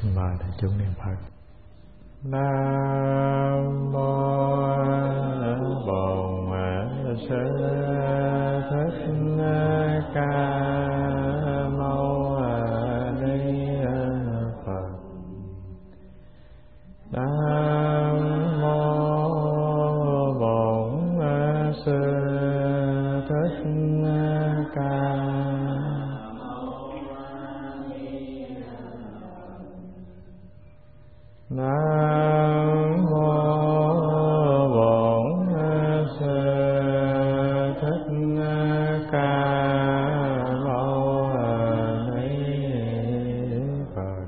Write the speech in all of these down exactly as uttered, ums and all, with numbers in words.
Mời đại chúng niệm Phật. Nam mô Bổn Sư Thích Ca Mâu Ni Phật. Nam mô Bổn Sư Thích Ca. Nam mô Bổn Sư Thích Ca Mâu Ni Phật.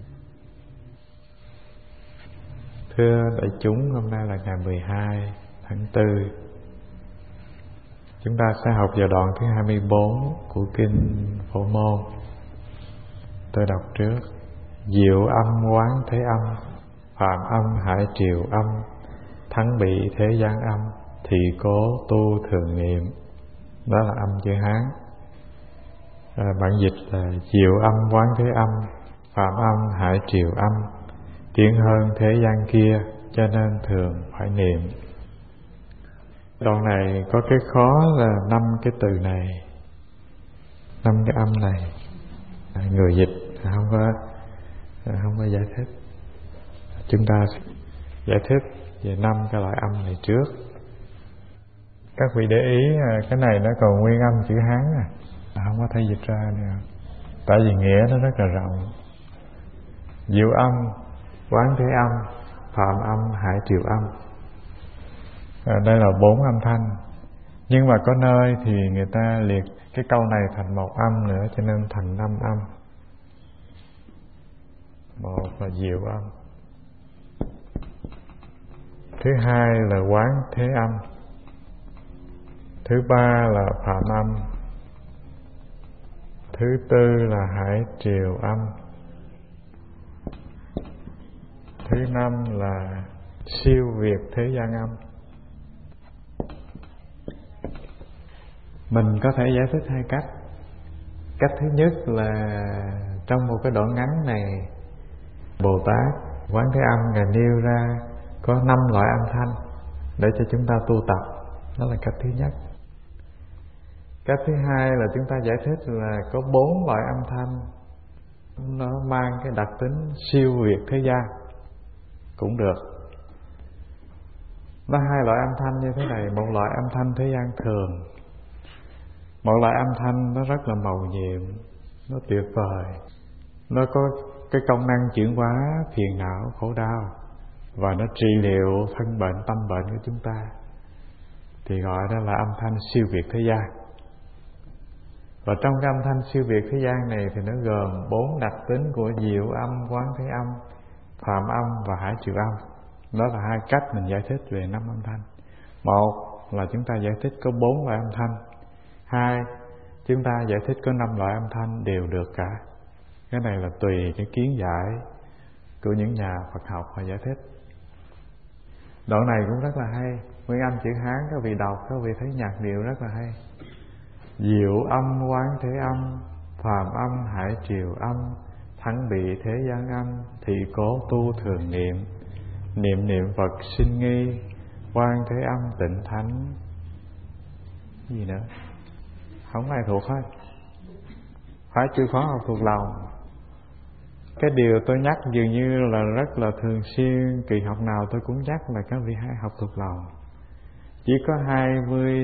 Thưa đại chúng, hôm nay là ngày mười hai tháng tư. Chúng ta sẽ học vào đoạn thứ hai mươi bốn của Kinh Phổ Môn. Tôi đọc trước. Diệu âm quán thế âm, phạm âm hải triều âm, thắng bị thế gian âm, thì cố tu thường niệm. Đó là âm chữ Hán. à, Bản dịch là diệu âm quán thế âm, phạm âm hải triều âm, tiến hơn thế gian kia, cho nên thường phải niệm. Đoạn này có cái khó là năm cái từ này, năm cái âm này. à, Người dịch không có không có giải thích. Chúng ta giải thích về năm cái loại âm này trước. Các vị để ý cái này nó còn nguyên âm chữ Hán à, không có thể dịch ra nữa. Tại vì nghĩa nó rất là rộng. Diệu âm, quán thế âm, phạm âm, hải triều âm. à, Đây là bốn âm thanh. Nhưng mà có nơi thì người ta liệt cái câu này thành một âm nữa, cho nên thành năm âm. Một là diệu âm, thứ hai là quán thế âm, thứ ba là phạm âm, thứ tư là hải triều âm, thứ năm là siêu việt thế gian âm. Mình có thể giải thích hai cách. Cách thứ nhất là trong một cái đoạn ngắn này, Bồ Tát Quán Thế Âm Ngài nêu ra có năm loại âm thanh để cho chúng ta tu tập. Đó là cách thứ nhất. Cách thứ hai là chúng ta giải thích là có bốn loại âm thanh, nó mang cái đặc tính siêu việt thế gian cũng được. Nó hai loại âm thanh như thế này. Một loại âm thanh thế gian thường, một loại âm thanh nó rất là mầu nhiệm, nó tuyệt vời, nó có cái công năng chuyển hóa phiền não, khổ đau, và nó trị liệu thân bệnh, tâm bệnh của chúng ta, thì gọi đó là âm thanh siêu việt thế gian. Và trong cái âm thanh siêu việt thế gian này thì nó gồm bốn đặc tính của diệu âm, quán thế âm, phạm âm và hải triều âm. Đó là hai cách mình giải thích về năm âm thanh. Một là chúng ta giải thích có bốn loại âm thanh. Hai, chúng ta giải thích có năm loại âm thanh đều được cả. Cái này là tùy cái kiến giải của những nhà Phật học họ giải thích. Đoạn này cũng rất là hay. Nguyên âm chữ Hán, các vị đọc, các vị thấy nhạc điệu rất là hay. Diệu âm quán thế âm, phàm âm hải triều âm, thắng bị thế gian âm, thị cố tu thường niệm. Niệm niệm Phật sinh nghi, quán thế âm tịnh thánh. Gì nữa? Không ai thuộc hết. Phải chịu khó học thuộc lòng. Cái điều tôi nhắc dường như là rất là thường xuyên, kỳ học nào tôi cũng nhắc là các vị hãy học thuộc lòng. Chỉ có hai mươi,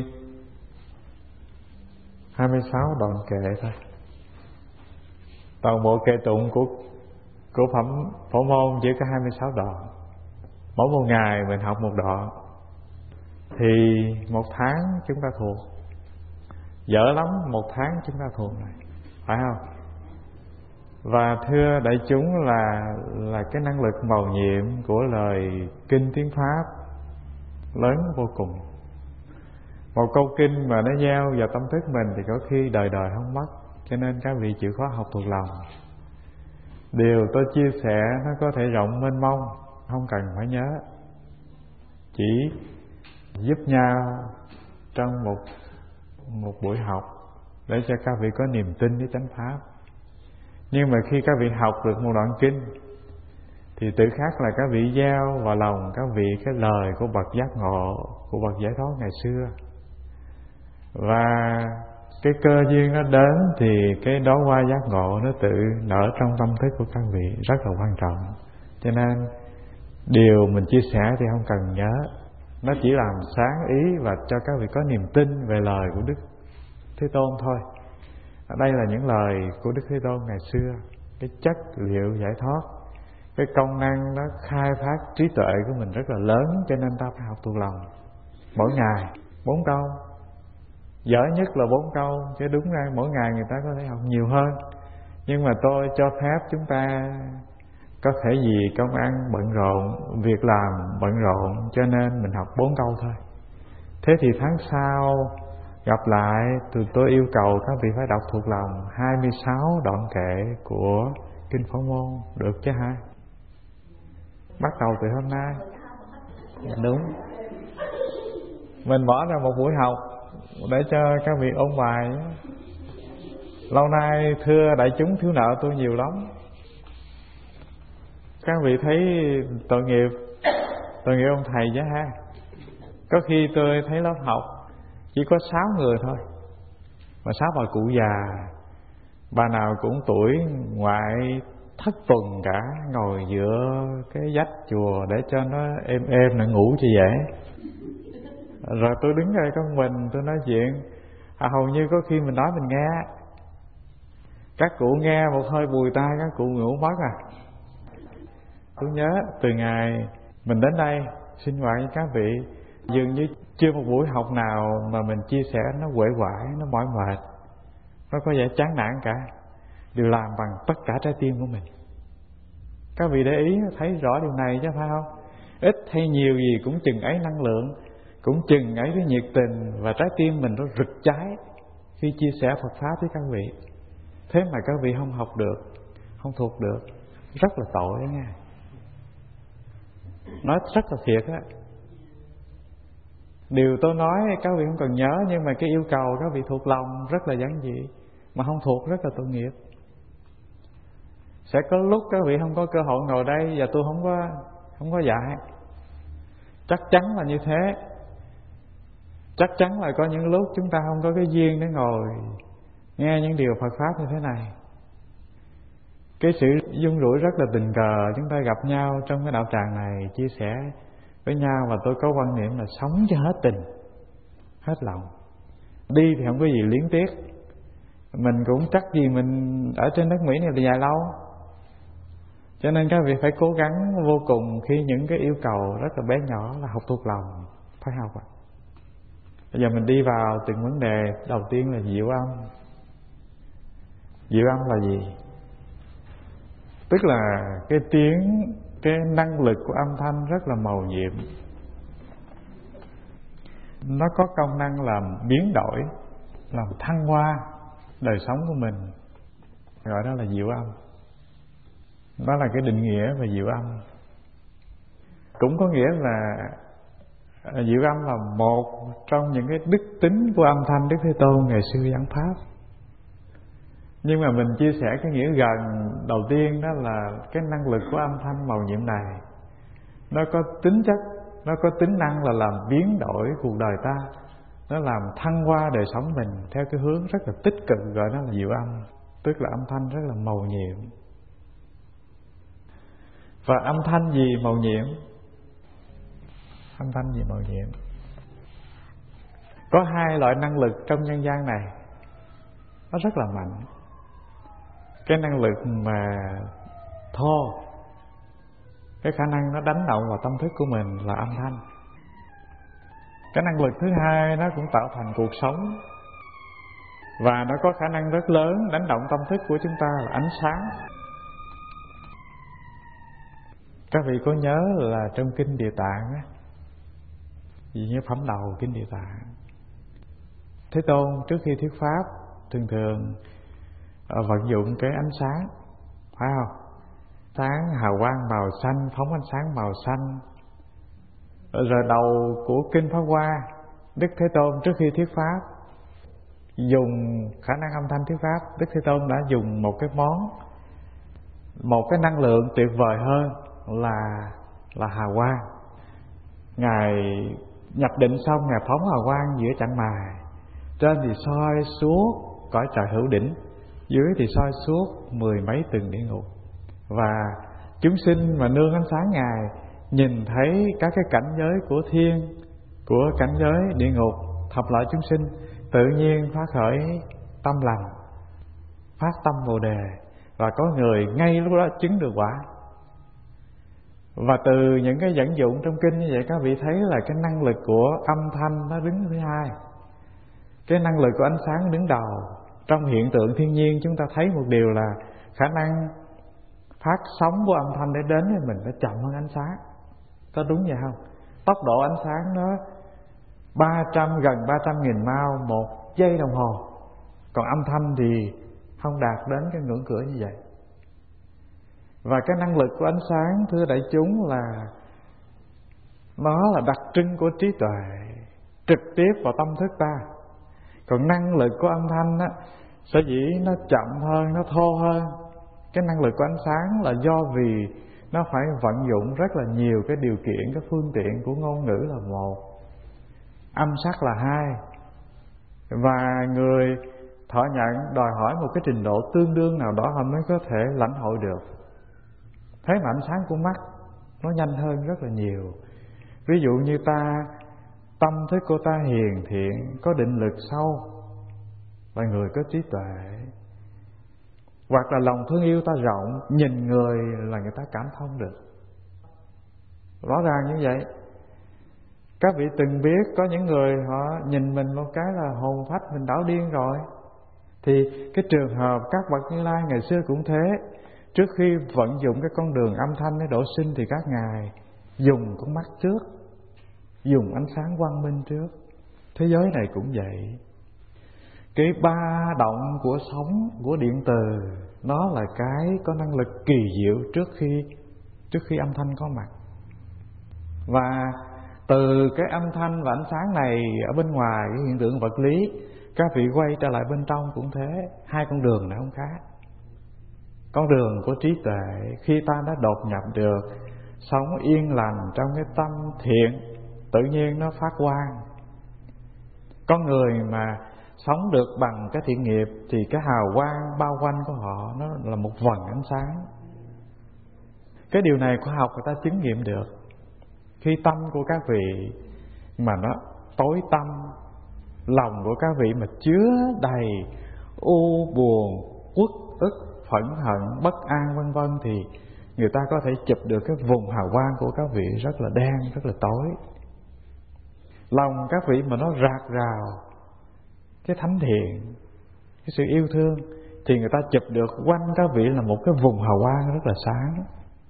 hai mươi sáu đoạn kệ thôi. Toàn bộ kệ tụng của của phẩm Phổ Môn chỉ có hai mươi sáu đoạn. Mỗi một ngày mình học một đoạn, thì một tháng chúng ta thuộc. Dở lắm một tháng chúng ta thuộc này, phải không? Và thưa đại chúng là là cái năng lực mầu nhiệm của lời kinh tiếng Pháp lớn vô cùng. Một câu kinh mà nó gieo vào tâm thức mình thì có khi đời đời không mất. Cho nên các vị chịu khó học thuộc lòng. Điều tôi chia sẻ nó có thể rộng mênh mông, không cần phải nhớ, chỉ giúp nhau trong một một buổi học để cho các vị có niềm tin với chánh pháp. Nhưng mà khi các vị học được một đoạn kinh thì tự khắc là các vị gieo vào lòng các vị cái lời của bậc giác ngộ, của bậc giải thoát ngày xưa. Và cái cơ duyên nó đến thì cái đóa hoa giác ngộ nó tự nở trong tâm thức của các vị, rất là quan trọng. Cho nên điều mình chia sẻ thì không cần nhớ, nó chỉ làm sáng ý và cho các vị có niềm tin về lời của Đức Thế Tôn thôi. Ở đây là những lời của Đức Thế Tôn ngày xưa, cái chất liệu giải thoát, cái công năng nó khai phát trí tuệ của mình rất là lớn, cho nên ta phải học thuộc lòng. Mỗi ngày bốn câu, dở nhất là bốn câu, chứ đúng ra mỗi ngày người ta có thể học nhiều hơn. Nhưng mà tôi cho phép chúng ta có thể vì công ăn bận rộn, việc làm bận rộn, cho nên mình học bốn câu thôi. Thế thì tháng sau gặp lại, tôi, tôi yêu cầu các vị phải đọc thuộc lòng hai mươi sáu đoạn kệ của Kinh Phổ Môn, được chứ ha? Bắt đầu từ hôm nay. Đúng. Mình bỏ ra một buổi học để cho các vị ôn bài. Lâu nay thưa đại chúng thiếu nợ tôi nhiều lắm. Các vị thấy tội nghiệp, tội nghiệp ông thầy chứ ha. Có khi tôi thấy lớp học chỉ có sáu người thôi, mà sáu bà cụ già, bà nào cũng tuổi ngoại thất tuần cả, ngồi giữa cái vách chùa để cho nó êm êm, nó ngủ cho dễ. Rồi tôi đứng đây con mình, tôi nói chuyện, à, hầu như có khi mình nói mình nghe, các cụ nghe một hơi bùi tai, các cụ ngủ mất à. Tôi nhớ từ ngày mình đến đây sinh hoạt với các vị, dường như chưa một buổi học nào mà mình chia sẻ nó uể oải, nó mỏi mệt, nó có vẻ chán nản cả, đều làm bằng tất cả trái tim của mình. Các vị để ý thấy rõ điều này chứ phải không? Ít hay nhiều gì cũng chừng ấy năng lượng, cũng chừng ấy cái nhiệt tình, và trái tim mình nó rực cháy khi chia sẻ Phật Pháp với các vị. Thế mà các vị không học được, không thuộc được, rất là tội đó nghe. Nói rất là thiệt á. Điều tôi nói các vị không cần nhớ, nhưng mà cái yêu cầu các vị thuộc lòng rất là giản dị, mà không thuộc rất là tội nghiệp. Sẽ có lúc các vị không có cơ hội ngồi đây và tôi không có không có dạy. Chắc chắn là như thế. Chắc chắn là có những lúc chúng ta không có cái duyên để ngồi nghe những điều Phật Pháp như thế này. Cái sự dung rủi rất là tình cờ, chúng ta gặp nhau trong cái đạo tràng này, chia sẻ với nhau, và tôi có quan niệm là sống cho hết tình, hết lòng. Đi thì không có gì liếng tiếc. Mình cũng chắc gì mình ở trên đất Mỹ này là dài lâu. Cho nên các vị phải cố gắng vô cùng khi những cái yêu cầu rất là bé nhỏ là học thuộc lòng, phải học ạ. Bây giờ mình đi vào từng vấn đề. Đầu tiên là diệu âm. Diệu âm là gì? Tức là cái tiếng, cái năng lực của âm thanh rất là màu nhiệm. Nó có công năng làm biến đổi, làm thăng hoa đời sống của mình, gọi đó là diệu âm. Đó là cái định nghĩa về diệu âm. Cũng có nghĩa là diệu âm là một trong những cái đức tính của âm thanh Đức Thế Tôn ngày xưa giảng Pháp. Nhưng mà mình chia sẻ cái nghĩa gần đầu tiên, đó là cái năng lực của âm thanh màu nhiệm này, nó có tính chất, nó có tính năng là làm biến đổi cuộc đời ta, nó làm thăng hoa đời sống mình theo cái hướng rất là tích cực, gọi nó là diệu âm. Tức là âm thanh rất là màu nhiệm. Và âm thanh gì màu nhiệm? Âm thanh gì màu nhiệm? Có hai loại năng lực trong nhân gian này, nó rất là mạnh. Cái năng lực mà thô, cái khả năng nó đánh động vào tâm thức của mình là âm thanh. Cái năng lực thứ hai nó cũng tạo thành cuộc sống, và nó có khả năng rất lớn đánh động tâm thức của chúng ta là ánh sáng. Các vị có nhớ là trong Kinh Địa Tạng á, vì như phẩm đầu Kinh Địa Tạng, Thế Tôn trước khi thuyết pháp thường thường vận dụng cái ánh sáng, phải không? Sáng hào quang màu xanh, phóng ánh sáng màu xanh. Rồi đầu của Kinh Pháp Hoa, Đức Thế Tôn trước khi thuyết pháp dùng khả năng âm thanh thuyết pháp, Đức Thế Tôn đã dùng một cái món, một cái năng lượng tuyệt vời hơn, là là hào quang. Ngài nhập định xong, Ngài phóng hào quang giữa chặng mài. Trên thì soi suốt cõi trời hữu đỉnh, dưới thì soi suốt mười mấy tầng địa ngục. Và chúng sinh mà nương ánh sáng Ngài nhìn thấy các cái cảnh giới của thiên, của cảnh giới địa ngục, thập loại chúng sinh, tự nhiên phát khởi tâm lành, phát tâm Bồ Đề, và có người ngay lúc đó chứng được quả. Và từ những cái dẫn dụng trong kinh như vậy, các vị thấy là cái năng lực của âm thanh nó đứng thứ hai, cái năng lực của ánh sáng đứng đầu. Trong hiện tượng thiên nhiên chúng ta thấy một điều là khả năng phát sóng của âm thanh để đến với mình nó chậm hơn ánh sáng. Có đúng vậy không? Tốc độ ánh sáng nó ba trăm, gần ba trăm nghìn mao một giây đồng hồ. Còn âm thanh thì không đạt đến cái ngưỡng cửa như vậy. Và cái năng lực của ánh sáng, thưa đại chúng, là nó là đặc trưng của trí tuệ trực tiếp vào tâm thức ta. Còn năng lực của âm thanh á, sở dĩ nó chậm hơn, nó thô hơn cái năng lực của ánh sáng là do vì nó phải vận dụng rất là nhiều cái điều kiện, cái phương tiện của ngôn ngữ là một, âm sắc là hai, và người thọ nhận đòi hỏi một cái trình độ tương đương nào đó họ mới có thể lãnh hội được. Thế mà ánh sáng của mắt nó nhanh hơn rất là nhiều. Ví dụ như ta, tâm thức của ta hiền thiện, có định lực sâu, là người có trí tuệ. Hoặc là lòng thương yêu ta rộng, nhìn người là người ta cảm thông được. Rõ ràng như vậy. Các vị từng biết có những người họ nhìn mình một cái là hồn phách mình đảo điên rồi. Thì cái trường hợp các bậc Như Lai ngày xưa cũng thế. Trước khi vận dụng cái con đường âm thanh để độ sinh thì các ngài dùng con mắt trước, dùng ánh sáng quang minh trước. Thế giới này cũng vậy. Cái ba động của sóng, của điện từ, nó là cái có năng lực kỳ diệu trước khi trước khi âm thanh có mặt. Và từ cái âm thanh và ánh sáng này ở bên ngoài, cái hiện tượng vật lý, các vị quay trở lại bên trong cũng thế. Hai con đường này không khác. Con đường của trí tuệ, khi ta đã đột nhập được, sống yên lành trong cái tâm thiện, tự nhiên nó phát quang. Con người mà sống được bằng cái thiện nghiệp thì cái hào quang bao quanh của họ nó là một vầng ánh sáng. Cái điều này khoa học người ta chứng nghiệm được. Khi tâm của các vị mà nó tối tăm, lòng của các vị mà chứa đầy u buồn, uất ức, phẫn hận, bất an vân vân, thì người ta có thể chụp được cái vùng hào quang của các vị rất là đen, rất là tối. Lòng các vị mà nó rạc rào cái thánh thiện, cái sự yêu thương, thì người ta chụp được quanh các vị là một cái vùng hào quang rất là sáng.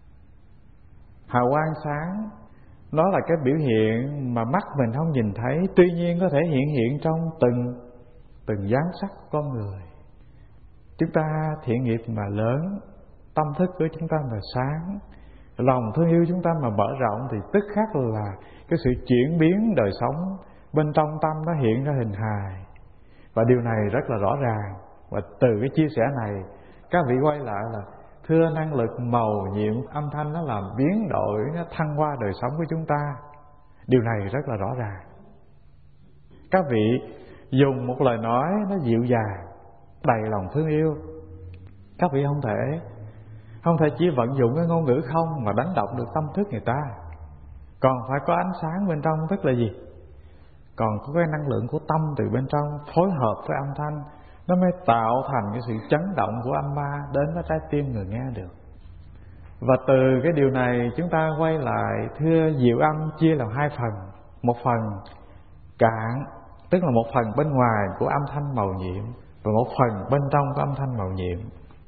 Hào quang sáng nó là cái biểu hiện mà mắt mình không nhìn thấy, tuy nhiên có thể hiện hiện trong từng từng dáng sắc của con người. Chúng ta thiện nghiệp mà lớn, tâm thức của chúng ta mà sáng, lòng thương yêu chúng ta mà mở rộng, thì tức khắc là cái sự chuyển biến đời sống bên trong tâm nó hiện ra hình hài. Và điều này rất là rõ ràng. Và từ cái chia sẻ này, các vị quay lại là thưa năng lực màu nhiệm âm thanh nó làm biến đổi, nó thăng hoa đời sống của chúng ta. Điều này rất là rõ ràng. Các vị dùng một lời nói nó dịu dàng, đầy lòng thương yêu. Các vị không thể Không thể chỉ vận dụng cái ngôn ngữ không mà đánh động được tâm thức người ta. Còn phải có ánh sáng bên trong, tức là gì? Còn có cái năng lượng của tâm từ bên trong phối hợp với âm thanh, nó mới tạo thành cái sự chấn động của âm ma đến với trái tim người nghe được. Và từ cái điều này chúng ta quay lại thưa diệu âm chia làm hai phần. Một phần cạn, tức là một phần bên ngoài của âm thanh màu nhiệm, và một phần bên trong của âm thanh màu nhiệm.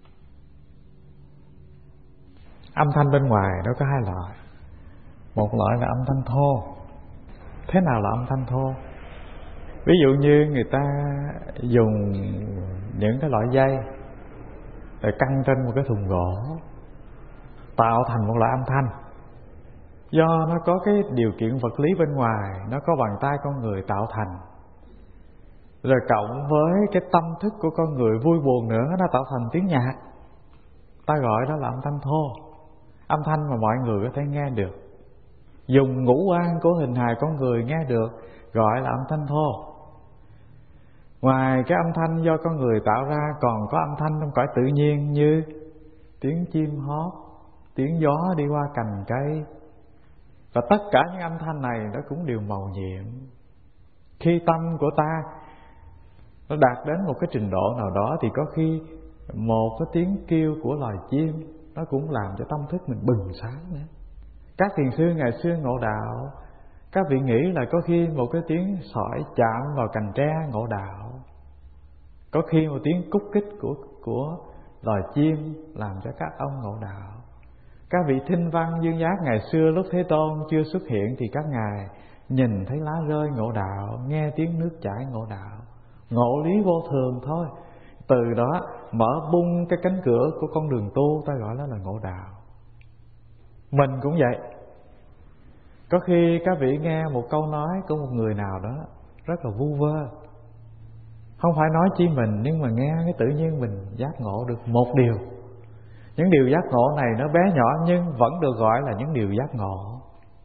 Âm thanh bên ngoài nó có hai loại. Một loại là âm thanh thô. Thế nào là âm thanh thô? Ví dụ như người ta dùng những cái loại dây để căng trên một cái thùng gỗ, tạo thành một loại âm thanh. Do nó có cái điều kiện vật lý bên ngoài, nó có bàn tay con người tạo thành, rồi cộng với cái tâm thức của con người vui buồn nữa, nó tạo thành tiếng nhạc. Ta gọi đó là âm thanh thô. âm thanh mà mọi người có thể nghe được. Dùng ngũ quan của hình hài con người nghe được gọi là âm thanh thô. Ngoài cái âm thanh do con người tạo ra, còn có âm thanh trong cõi tự nhiên như tiếng chim hót, tiếng gió đi qua cành cây. Và tất cả những âm thanh này nó cũng đều màu nhiệm. Khi tâm của ta nó đạt đến một cái trình độ nào đó thì có khi một cái tiếng kêu của loài chim nó cũng làm cho tâm thức mình bừng sáng nữa. Các thiền sư ngày xưa ngộ đạo, các vị nghĩ là có khi một cái tiếng sỏi chạm vào cành tre ngộ đạo, có khi một tiếng cúc kích của của loài chim làm cho các ông ngộ đạo. Các vị thinh văn dương giác ngày xưa lúc Thế Tôn chưa xuất hiện thì các ngài nhìn thấy lá rơi ngộ đạo, nghe tiếng nước chảy ngộ đạo. Ngộ lý vô thường thôi. Từ đó mở bung cái cánh cửa của con đường tu, ta gọi đó là ngộ đạo. Mình cũng vậy. Có khi các vị nghe một câu nói của một người nào đó rất là vu vơ, không phải nói chi mình, nhưng mà nghe cái tự nhiên mình giác ngộ được một điều. Những điều giác ngộ này nó bé nhỏ nhưng vẫn được gọi là những điều giác ngộ.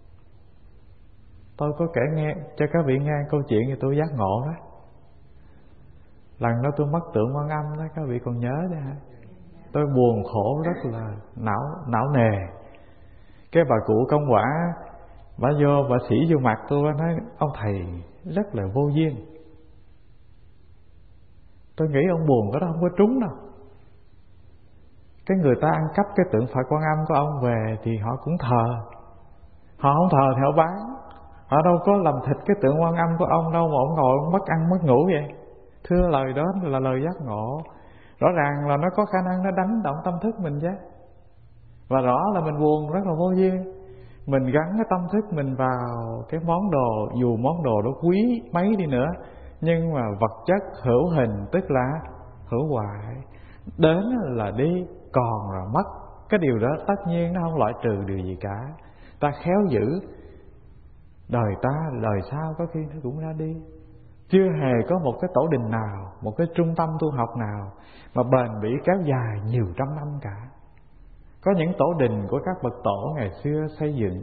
Tôi có kể nghe cho các vị nghe câu chuyện thì tôi giác ngộ đó. Lần đó tôi mất tượng Quan Âm đó, các vị còn nhớ chứ hả? Tôi buồn khổ rất là não não nề. Cái bà cụ công quả, bà vô bà xỉ vô mặt tôi, bà nói ông thầy rất là vô duyên. Tôi nghĩ ông buồn cái đó không có trúng đâu. Cái người ta ăn cắp cái tượng Phật Quan Âm của ông về thì họ cũng thờ. Họ không thờ thì họ bán. Họ đâu có làm thịt cái tượng Quan Âm của ông đâu mà ông ngồi ông mất ăn mất ngủ vậy. Thưa lời đó là lời giác ngộ. Rõ ràng là nó có khả năng nó đánh động tâm thức mình chứ. Và rõ là mình buồn rất là vô duyên. Mình gắn cái tâm thức mình vào cái món đồ, dù món đồ đó quý mấy đi nữa, nhưng mà vật chất hữu hình tức là hữu hoại. Đến là đi, còn là mất. Cái điều đó tất nhiên nó không loại trừ điều gì cả. Ta khéo giữ, đời ta, đời sau có khi nó cũng ra đi. Chưa hề có một cái tổ đình nào, một cái trung tâm tu học nào mà bền bỉ kéo dài nhiều trăm năm cả. Có những tổ đình của các bậc tổ ngày xưa xây dựng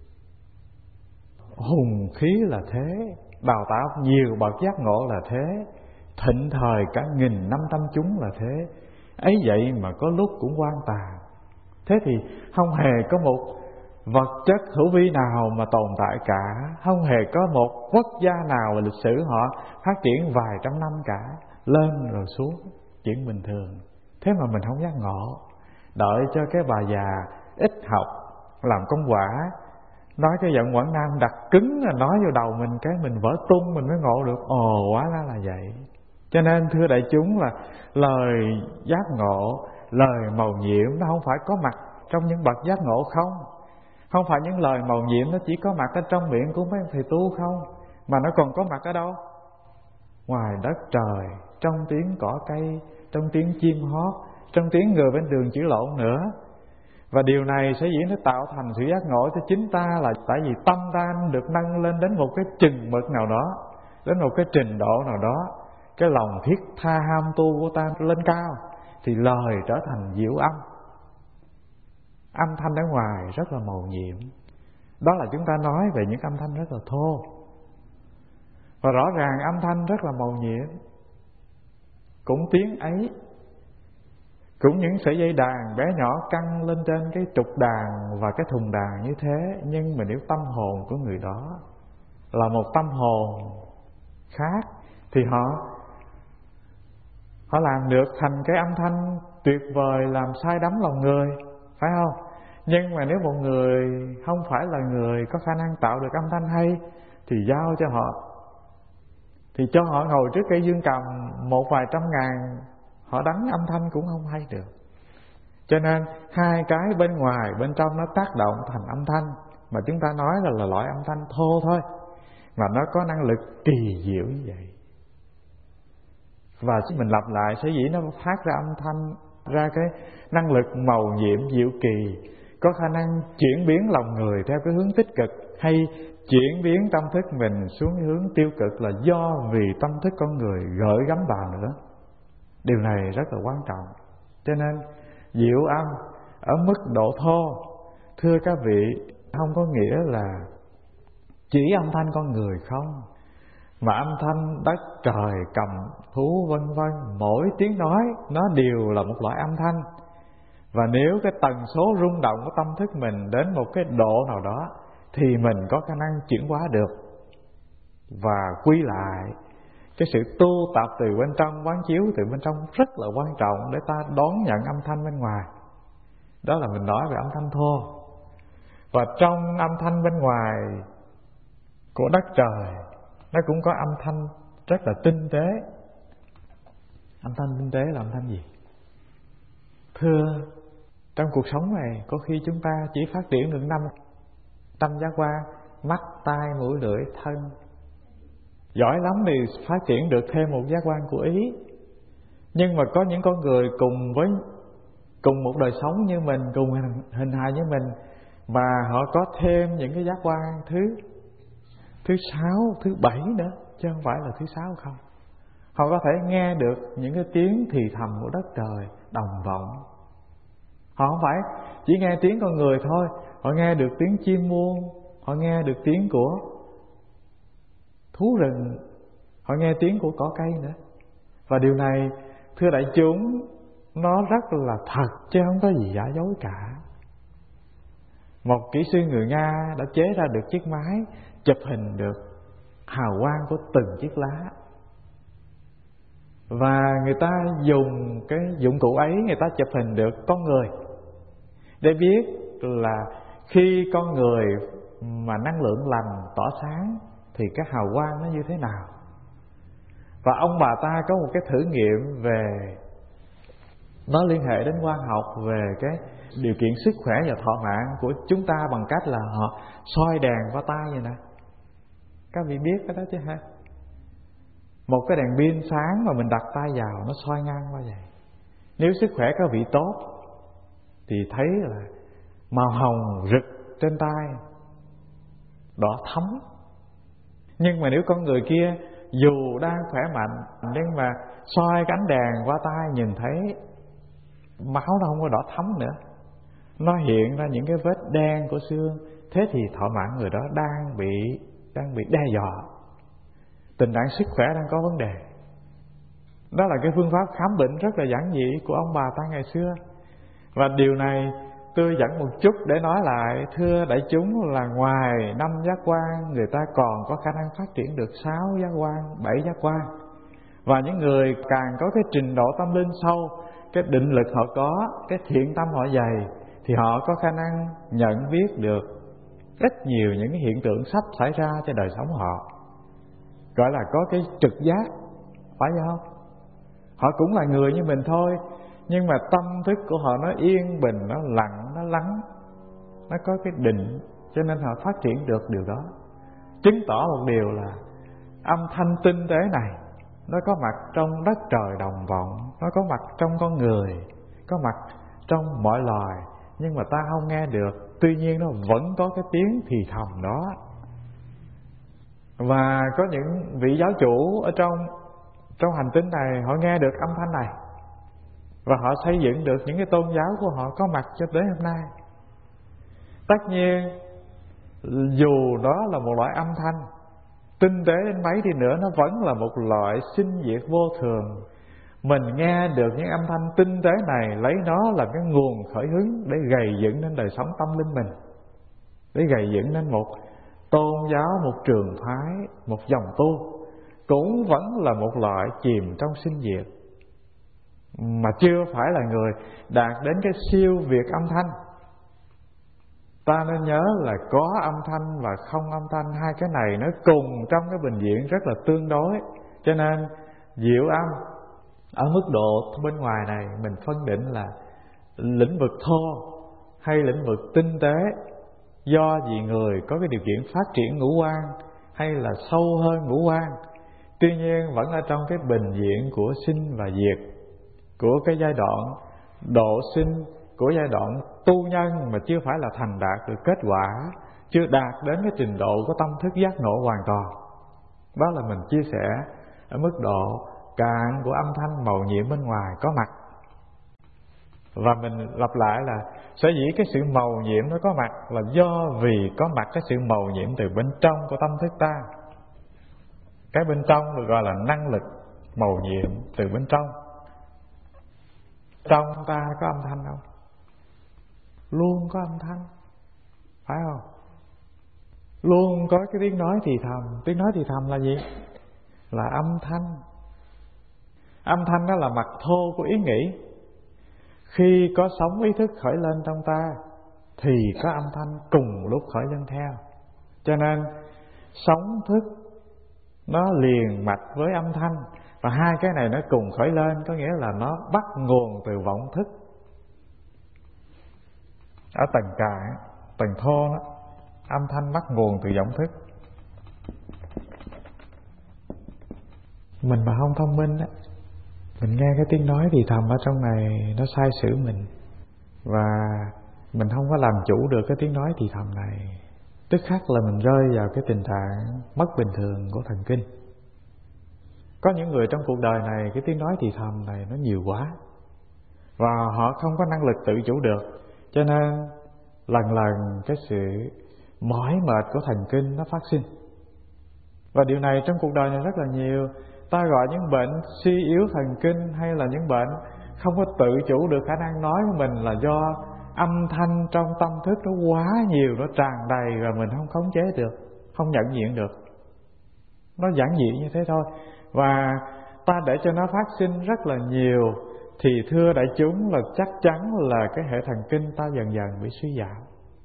hùng khí là thế, đào tạo nhiều bậc giác ngộ là thế, thịnh thời cả nghìn năm trăm chúng là thế. Ấy vậy mà có lúc cũng quan tàn. Thế thì không hề có một vật chất hữu vi nào mà tồn tại cả. Không hề có một quốc gia nào mà lịch sử họ phát triển vài trăm năm cả. Lên rồi xuống, chuyện bình thường. Thế mà mình không giác ngộ. Đợi cho cái bà già ít học, làm công quả, nói cái giọng Quảng Nam đặt cứng là nói vô đầu mình, cái mình vỡ tung mình mới ngộ được. Ồ, hóa ra là vậy. Cho nên thưa đại chúng là lời giác ngộ, lời mầu nhiệm nó không phải có mặt trong những bậc giác ngộ không. Không phải những lời mầu nhiệm nó chỉ có mặt ở trong miệng của mấy thầy tu không, mà nó còn có mặt ở đâu? Ngoài đất trời, trong tiếng cỏ cây, trong tiếng chim hót, trong tiếng người bên đường chửi lộn nữa. Và điều này sẽ dĩ nó tạo thành sự giác ngộ cho chính ta, là tại vì tâm ta được nâng lên đến một cái chừng mực nào đó, đến một cái trình độ nào đó, cái lòng thiết tha ham tu của ta lên cao, thì lời trở thành diệu âm. Âm thanh ở ngoài rất là mầu nhiệm. Đó là chúng ta nói về những âm thanh rất là thô. Và rõ ràng âm thanh rất là mầu nhiệm. Cũng tiếng ấy, cũng những sợi dây đàn bé nhỏ căng lên trên cái trục đàn và cái thùng đàn như thế. Nhưng mà nếu tâm hồn của người đó là một tâm hồn khác, thì họ Họ làm được thành cái âm thanh tuyệt vời, làm say đắm lòng người, phải không? Nhưng mà nếu một người không phải là người có khả năng tạo được âm thanh hay, thì giao cho họ, thì cho họ ngồi trước cây dương cầm một vài trăm ngàn, họ đánh âm thanh cũng không hay được. Cho nên hai cái bên ngoài bên trong nó tác động thành âm thanh, mà chúng ta nói là, là loại âm thanh thô thôi, mà nó có năng lực kỳ diệu như vậy. Và mình lặp lại sở dĩ nó phát ra âm thanh, ra cái năng lực mầu nhiệm diệu kỳ, có khả năng chuyển biến lòng người theo cái hướng tích cực, hay chuyển biến tâm thức mình xuống hướng tiêu cực, là do vì tâm thức con người gửi gắm vào nữa. Điều này rất là quan trọng. Cho nên diệu âm ở mức độ thô Thưa các vị, không có nghĩa là chỉ âm thanh con người không, mà âm thanh đất trời, cầm thú vân vân, mỗi tiếng nói nó đều là một loại âm thanh. Và nếu cái tần số rung động của tâm thức mình đến một cái độ nào đó thì mình có khả năng chuyển hóa được. Và quy lại, cái sự tu tập từ bên trong, quán chiếu từ bên trong rất là quan trọng để ta đón nhận âm thanh bên ngoài. Đó là mình nói về âm thanh thô. Và trong âm thanh bên ngoài của đất trời, nó cũng có âm thanh rất là tinh tế. Âm thanh tinh tế là âm thanh gì? Thưa, trong cuộc sống này có khi chúng ta chỉ phát triển được năm tâm giác quan: mắt, tai, mũi, lưỡi, thân. Giỏi lắm thì phát triển được thêm một giác quan của ý. Nhưng mà có những con người cùng với cùng một đời sống như mình, cùng hình hài như mình, mà họ có thêm những cái giác quan thứ thứ sáu, thứ bảy nữa, chứ không phải là thứ sáu không. Họ có thể nghe được những cái tiếng thì thầm của đất trời, đồng vọng. Họ không phải chỉ nghe tiếng con người thôi, họ nghe được tiếng chim muông, họ nghe được tiếng của thú rừng, họ nghe tiếng của cỏ cây nữa. Và điều này, thưa đại chúng, nó rất là thật chứ không có gì giả dối cả. Một kỹ sư người Nga đã chế ra được chiếc máy chụp hình được hào quang của từng chiếc lá. Và người ta dùng cái dụng cụ ấy, người ta chụp hình được con người để biết là khi con người mà năng lượng lành tỏa sáng thì cái hào quang nó như thế nào. Và ông bà ta có một cái thử nghiệm về, nó liên hệ đến khoa học về cái điều kiện sức khỏe và thọ mạng của chúng ta bằng cách là họ soi đèn qua tay vậy nè. Các vị biết cái đó chứ ha? Một cái đèn pin sáng mà mình đặt tay vào, nó soi ngang qua vậy. Nếu sức khỏe các vị tốt thì thấy là màu hồng rực trên tay, đỏ thắm. Nhưng mà nếu con người kia dù đang khỏe mạnh, nhưng mà soi cái ánh đèn qua tay nhìn thấy máu nó không có đỏ thắm nữa, nó hiện ra những cái vết đen của xương. Thế thì thọ mạng người đó đang bị đang bị đe dọa, tình trạng sức khỏe đang có vấn đề. Đó là cái phương pháp khám bệnh rất là giản dị của ông bà ta ngày xưa. Và điều này tôi dẫn một chút để nói lại, thưa đại chúng, là ngoài năm giác quan, người ta còn có khả năng phát triển được sáu giác quan, bảy giác quan. Và những người càng có cái trình độ tâm linh sâu, cái định lực họ có, cái thiện tâm họ dày, thì họ có khả năng nhận biết được rất nhiều những cái hiện tượng sắp xảy ra cho đời sống họ. Gọi là có cái trực giác, phải không? Họ cũng là người như mình thôi, nhưng mà tâm thức của họ nó yên bình, nó lặng, nó lắng, nó có cái định, cho nên họ phát triển được điều đó. Chứng tỏ một điều là âm thanh tinh tế này nó có mặt trong đất trời đồng vọng, nó có mặt trong con người, có mặt trong mọi loài, nhưng mà ta không nghe được. Tuy nhiên nó vẫn có cái tiếng thì thầm đó. Và có những vị giáo chủ ở trong trong hành tinh này, họ nghe được âm thanh này và họ xây dựng được những cái tôn giáo của họ có mặt cho tới hôm nay. Tất nhiên, dù đó là một loại âm thanh tinh tế đến mấy đi nữa, nó vẫn là một loại sinh diệt vô thường. Mình nghe được những âm thanh tinh tế này, lấy nó là cái nguồn khởi hứng để gầy dựng nên đời sống tâm linh mình, để gầy dựng nên một tôn giáo, một trường phái, một dòng tu, cũng vẫn là một loại chìm trong sinh diệt, mà chưa phải là người đạt đến cái siêu việt âm thanh. Ta nên nhớ là có âm thanh và không âm thanh, hai cái này nó cùng trong cái bình diện rất là tương đối. Cho nên diệu âm ở mức độ bên ngoài này mình phân định là lĩnh vực thô hay lĩnh vực tinh tế, do vì người có cái điều kiện phát triển ngũ quan hay là sâu hơn ngũ quan. Tuy nhiên vẫn ở trong cái bình diện của sinh và diệt, của cái giai đoạn độ sinh, của giai đoạn tu nhân mà chưa phải là thành đạt được kết quả, chưa đạt đến cái trình độ của tâm thức giác ngộ hoàn toàn. Đó là mình chia sẻ ở mức độ cạn của âm thanh màu nhiệm bên ngoài có mặt. Và mình lặp lại là sở dĩ cái sự màu nhiệm nó có mặt là do vì có mặt cái sự màu nhiệm từ bên trong của tâm thức ta. Cái bên trong được gọi là năng lực màu nhiệm từ bên trong. Trong ta có âm thanh không? Luôn có âm thanh, phải không? Luôn có cái tiếng nói thì thầm. Tiếng nói thì thầm là gì? Là âm thanh. Âm thanh đó là mặt thô của ý nghĩ. Khi có sóng ý thức khởi lên trong ta thì có âm thanh cùng lúc khởi lên theo. Cho nên sóng thức nó liền mạch với âm thanh, và hai cái này nó cùng khởi lên, có nghĩa là nó bắt nguồn từ vọng thức. Ở tầng cạn, tầng thô đó, âm thanh bắt nguồn từ vọng thức. Mình mà không thông minh á, mình nghe cái tiếng nói thì thầm ở trong này nó sai sử mình, và mình không có làm chủ được cái tiếng nói thì thầm này, tức khắc là mình rơi vào cái tình trạng mất bình thường của thần kinh. Có những người trong cuộc đời này cái tiếng nói thì thầm này nó nhiều quá, và họ không có năng lực tự chủ được, cho nên lần lần cái sự mỏi mệt của thần kinh nó phát sinh. Và điều này trong cuộc đời này rất là nhiều. Ta gọi những bệnh suy yếu thần kinh hay là những bệnh không có tự chủ được khả năng nói của mình là do âm thanh trong tâm thức nó quá nhiều, nó tràn đầy và mình không khống chế được, không nhận diện được. Nó giản dị như thế thôi. Và ta để cho nó phát sinh rất là nhiều thì thưa đại chúng là chắc chắn là cái hệ thần kinh ta dần dần bị suy giảm.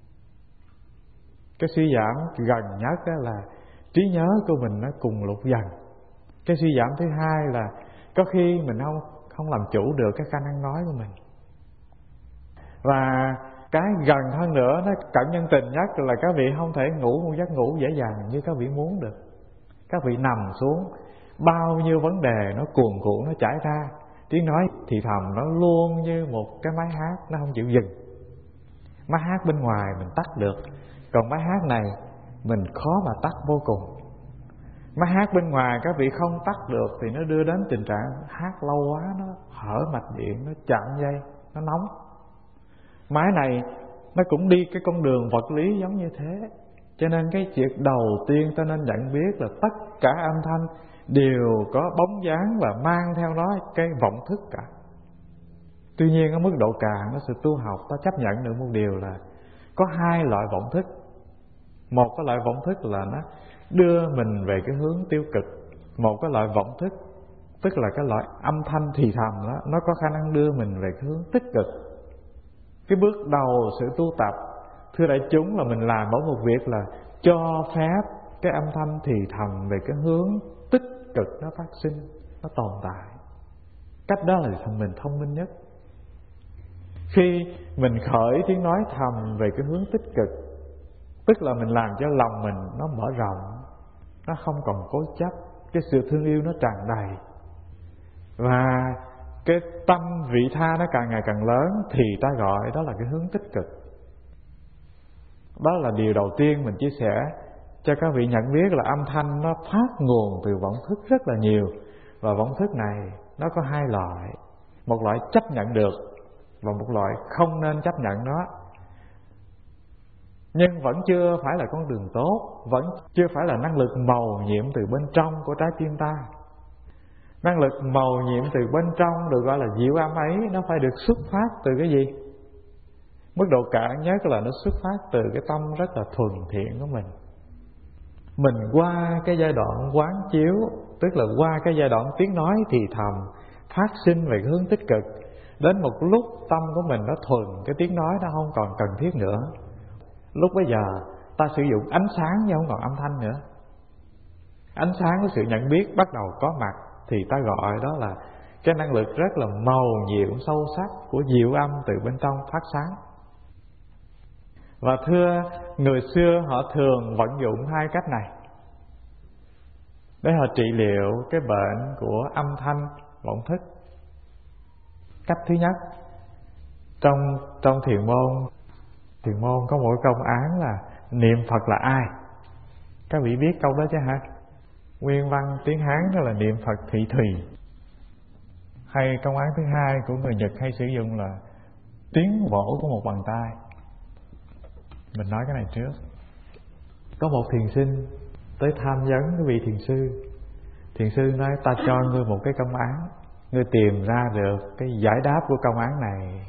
Cái suy giảm gần nhất đó là trí nhớ của mình nó cùng lụt dần. Cái suy giảm thứ hai là có khi mình không không làm chủ được cái khả năng nói của mình. Và cái gần hơn nữa, nó cận nhân tình nhất là các vị không thể ngủ một giấc ngủ dễ dàng như các vị muốn được. Các vị nằm xuống, bao nhiêu vấn đề nó cuồn cuộn, nó chảy ra. Tiếng nói thì thầm nó luôn như một cái máy hát, nó không chịu dừng. Máy hát bên ngoài mình tắt được, còn máy hát này mình khó mà tắt vô cùng. Máy hát bên ngoài các vị không tắt được thì nó đưa đến tình trạng hát lâu quá, nó hở mạch điện, nó chạm dây, nó nóng. Máy này nó cũng đi cái con đường vật lý giống như thế. Cho nên cái việc đầu tiên ta nên nhận biết là tất cả âm thanh đều có bóng dáng và mang theo nó cái vọng thức cả. Tuy nhiên ở mức độ cạn, nó sự tu học ta chấp nhận được một điều là có hai loại vọng thức. Một cái loại vọng thức là nó đưa mình về cái hướng tiêu cực. Một cái loại vọng thức, tức là cái loại âm thanh thì thầm đó, nó có khả năng đưa mình về cái hướng tích cực. Cái bước đầu sự tu tập, thưa đại chúng, là mình làm mỗi một việc là cho phép cái âm thanh thì thầm về cái hướng tích cực nó phát sinh, nó tồn tại. Cách đó là mình thông minh nhất. Khi mình khởi tiếng nói thầm về cái hướng tích cực, tức là mình làm cho lòng mình nó mở rộng, nó không còn cố chấp, cái sự thương yêu nó tràn đầy, và cái tâm vị tha nó càng ngày càng lớn, thì ta gọi đó là cái hướng tích cực. Đó là điều đầu tiên mình chia sẻ cho các vị nhận biết là âm thanh nó phát nguồn từ vọng thức rất là nhiều. Và vọng thức này nó có hai loại. Một loại chấp nhận được và một loại không nên chấp nhận nó. Nhưng vẫn chưa phải là con đường tốt, vẫn chưa phải là năng lực màu nhiệm từ bên trong của trái tim ta. Năng lực màu nhiệm từ bên trong được gọi là diệu âm ấy, nó phải được xuất phát từ cái gì? Mức độ cạn nhất là nó xuất phát từ cái tâm rất là thuần thiện của mình. Mình qua cái giai đoạn quán chiếu, tức là qua cái giai đoạn tiếng nói thì thầm phát sinh về cái hướng tích cực, đến một lúc tâm của mình nó thuần, cái tiếng nói nó không còn cần thiết nữa. Lúc bấy giờ ta sử dụng ánh sáng nhưng không còn âm thanh nữa. Ánh sáng của sự nhận biết bắt đầu có mặt, thì ta gọi đó là cái năng lực rất là màu nhiệm sâu sắc của diệu âm từ bên trong phát sáng. Và thưa, người xưa họ thường vận dụng hai cách này để họ trị liệu cái bệnh của âm thanh vọng thức. Cách thứ nhất, trong trong thiền môn, thiền môn có mỗi công án là niệm Phật là ai. Các vị biết câu đó chứ hả? Nguyên văn tiếng Hán đó là niệm Phật thị thùy. Hay công án thứ hai của người Nhật hay sử dụng là tiếng vỗ của một bàn tay. Mình nói cái này trước. Có một thiền sinh tới tham vấn cái vị thiền sư. Thiền sư nói ta cho ngươi một cái công án, ngươi tìm ra được cái giải đáp của công án này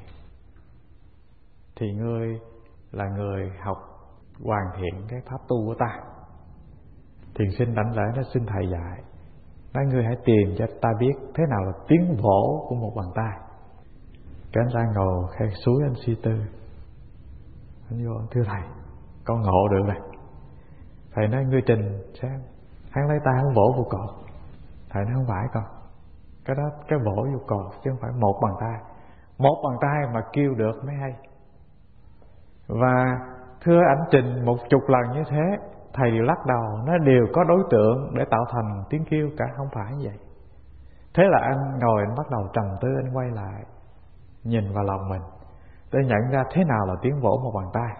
thì ngươi là người học hoàn thiện cái pháp tu của ta. Thiền sinh đảnh lễ nó xin thầy dạy, nói ngươi hãy tìm cho ta biết thế nào là tiếng vỗ của một bàn tay. Cái anh ra ngồi khe suối anh suy tư. Anh vô, thưa thầy, con ngộ được này. Thầy nói ngươi trình xem. Hắn lấy tay hắn vỗ vô cột. Thầy nói không phải con, cái đó cái vỗ vô cột chứ không phải một bàn tay. Một bàn tay mà kêu được mới hay. Và thưa ảnh trình một chục lần như thế, thầy đều lắc đầu, nó đều có đối tượng để tạo thành tiếng kêu cả, không phải như vậy. Thế là anh ngồi anh bắt đầu trầm tư, anh quay lại nhìn vào lòng mình để nhận ra thế nào là tiếng vỗ một bàn tay.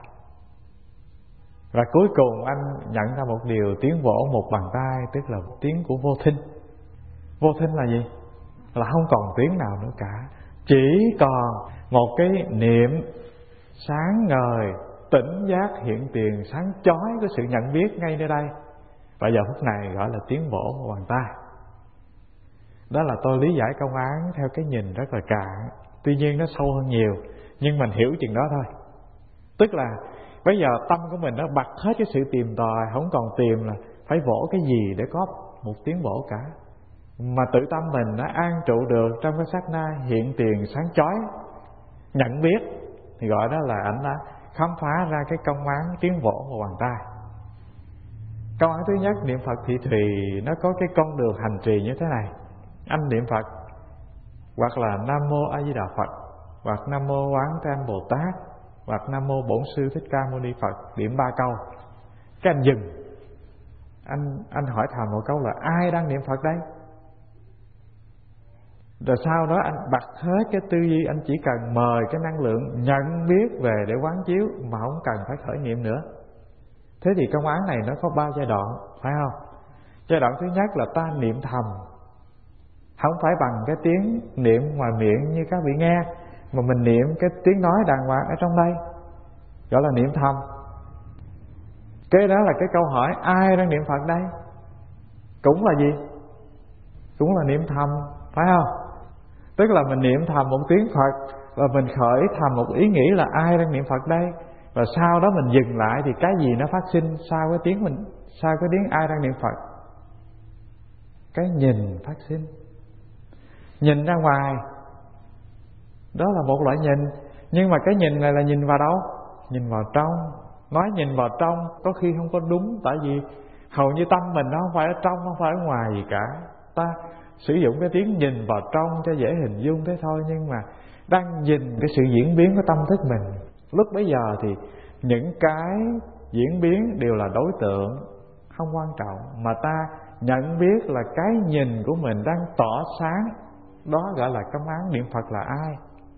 Và cuối cùng anh nhận ra một điều, tiếng vỗ một bàn tay tức là tiếng của vô thinh. Vô thinh là gì? Là không còn tiếng nào nữa cả, chỉ còn một cái niệm sáng ngời, tỉnh giác hiện tiền, sáng chói của sự nhận biết ngay nơi đây. Và giờ phút này gọi là tiếng vỗ một bàn tay. Đó là tôi lý giải công án theo cái nhìn rất là cạn. Tuy nhiên nó sâu hơn nhiều, nhưng mình hiểu chừng đó thôi. Tức là bây giờ tâm của mình nó bật hết cái sự tìm tòi, không còn tìm là phải vỗ cái gì để có một tiếng vỗ cả, mà tự tâm mình nó an trụ được trong cái sát na hiện tiền sáng chói nhận biết, thì gọi đó là ảnh đã khám phá ra cái công án tiếng vỗ một bàn tay. Công án thứ nhất, niệm Phật thị thùy nó có cái con đường hành trì như thế này. Anh niệm Phật hoặc là Nam Mô A Di Đà Phật, hoặc Nam Mô Quán Thế Âm Bồ Tát, hoặc Nam Mô Bổn Sư Thích Ca Mâu Ni Phật, điểm ba câu. Cái anh dừng, anh anh hỏi thầm một câu là ai đang niệm Phật đây? Rồi sau đó anh bật hết cái tư duy, anh chỉ cần mời cái năng lượng nhận biết về để quán chiếu, mà không cần phải khởi niệm nữa. Thế thì công án này nó có ba giai đoạn, phải không? Giai đoạn thứ nhất là ta niệm thầm, không phải bằng cái tiếng niệm ngoài miệng như các vị nghe, mà mình niệm cái tiếng nói đàng hoàng ở trong đây, gọi là niệm thầm. Cái đó là cái câu hỏi ai đang niệm Phật đây? Cũng là gì? Cũng là niệm thầm, phải không? Tức là mình niệm thầm một tiếng Phật, và mình khởi thầm một ý nghĩ là ai đang niệm Phật đây. Và sau đó mình dừng lại thì cái gì nó phát sinh sau cái tiếng mình, sau cái tiếng ai đang niệm Phật? Cái nhìn phát sinh. Nhìn ra ngoài, đó là một loại nhìn. Nhưng mà cái nhìn này là nhìn vào đâu? Nhìn vào trong. Nói nhìn vào trong có khi không có đúng, tại vì hầu như tâm mình nó không phải ở trong, không phải ở ngoài gì cả. Ta sử dụng cái tiếng nhìn vào trong cho dễ hình dung thế thôi, nhưng mà đang nhìn cái sự diễn biến của tâm thức mình. Lúc bấy giờ thì những cái diễn biến đều là đối tượng, không quan trọng, mà ta nhận biết là cái nhìn của mình đang tỏ sáng. Đó gọi là công án niệm Phật là ai.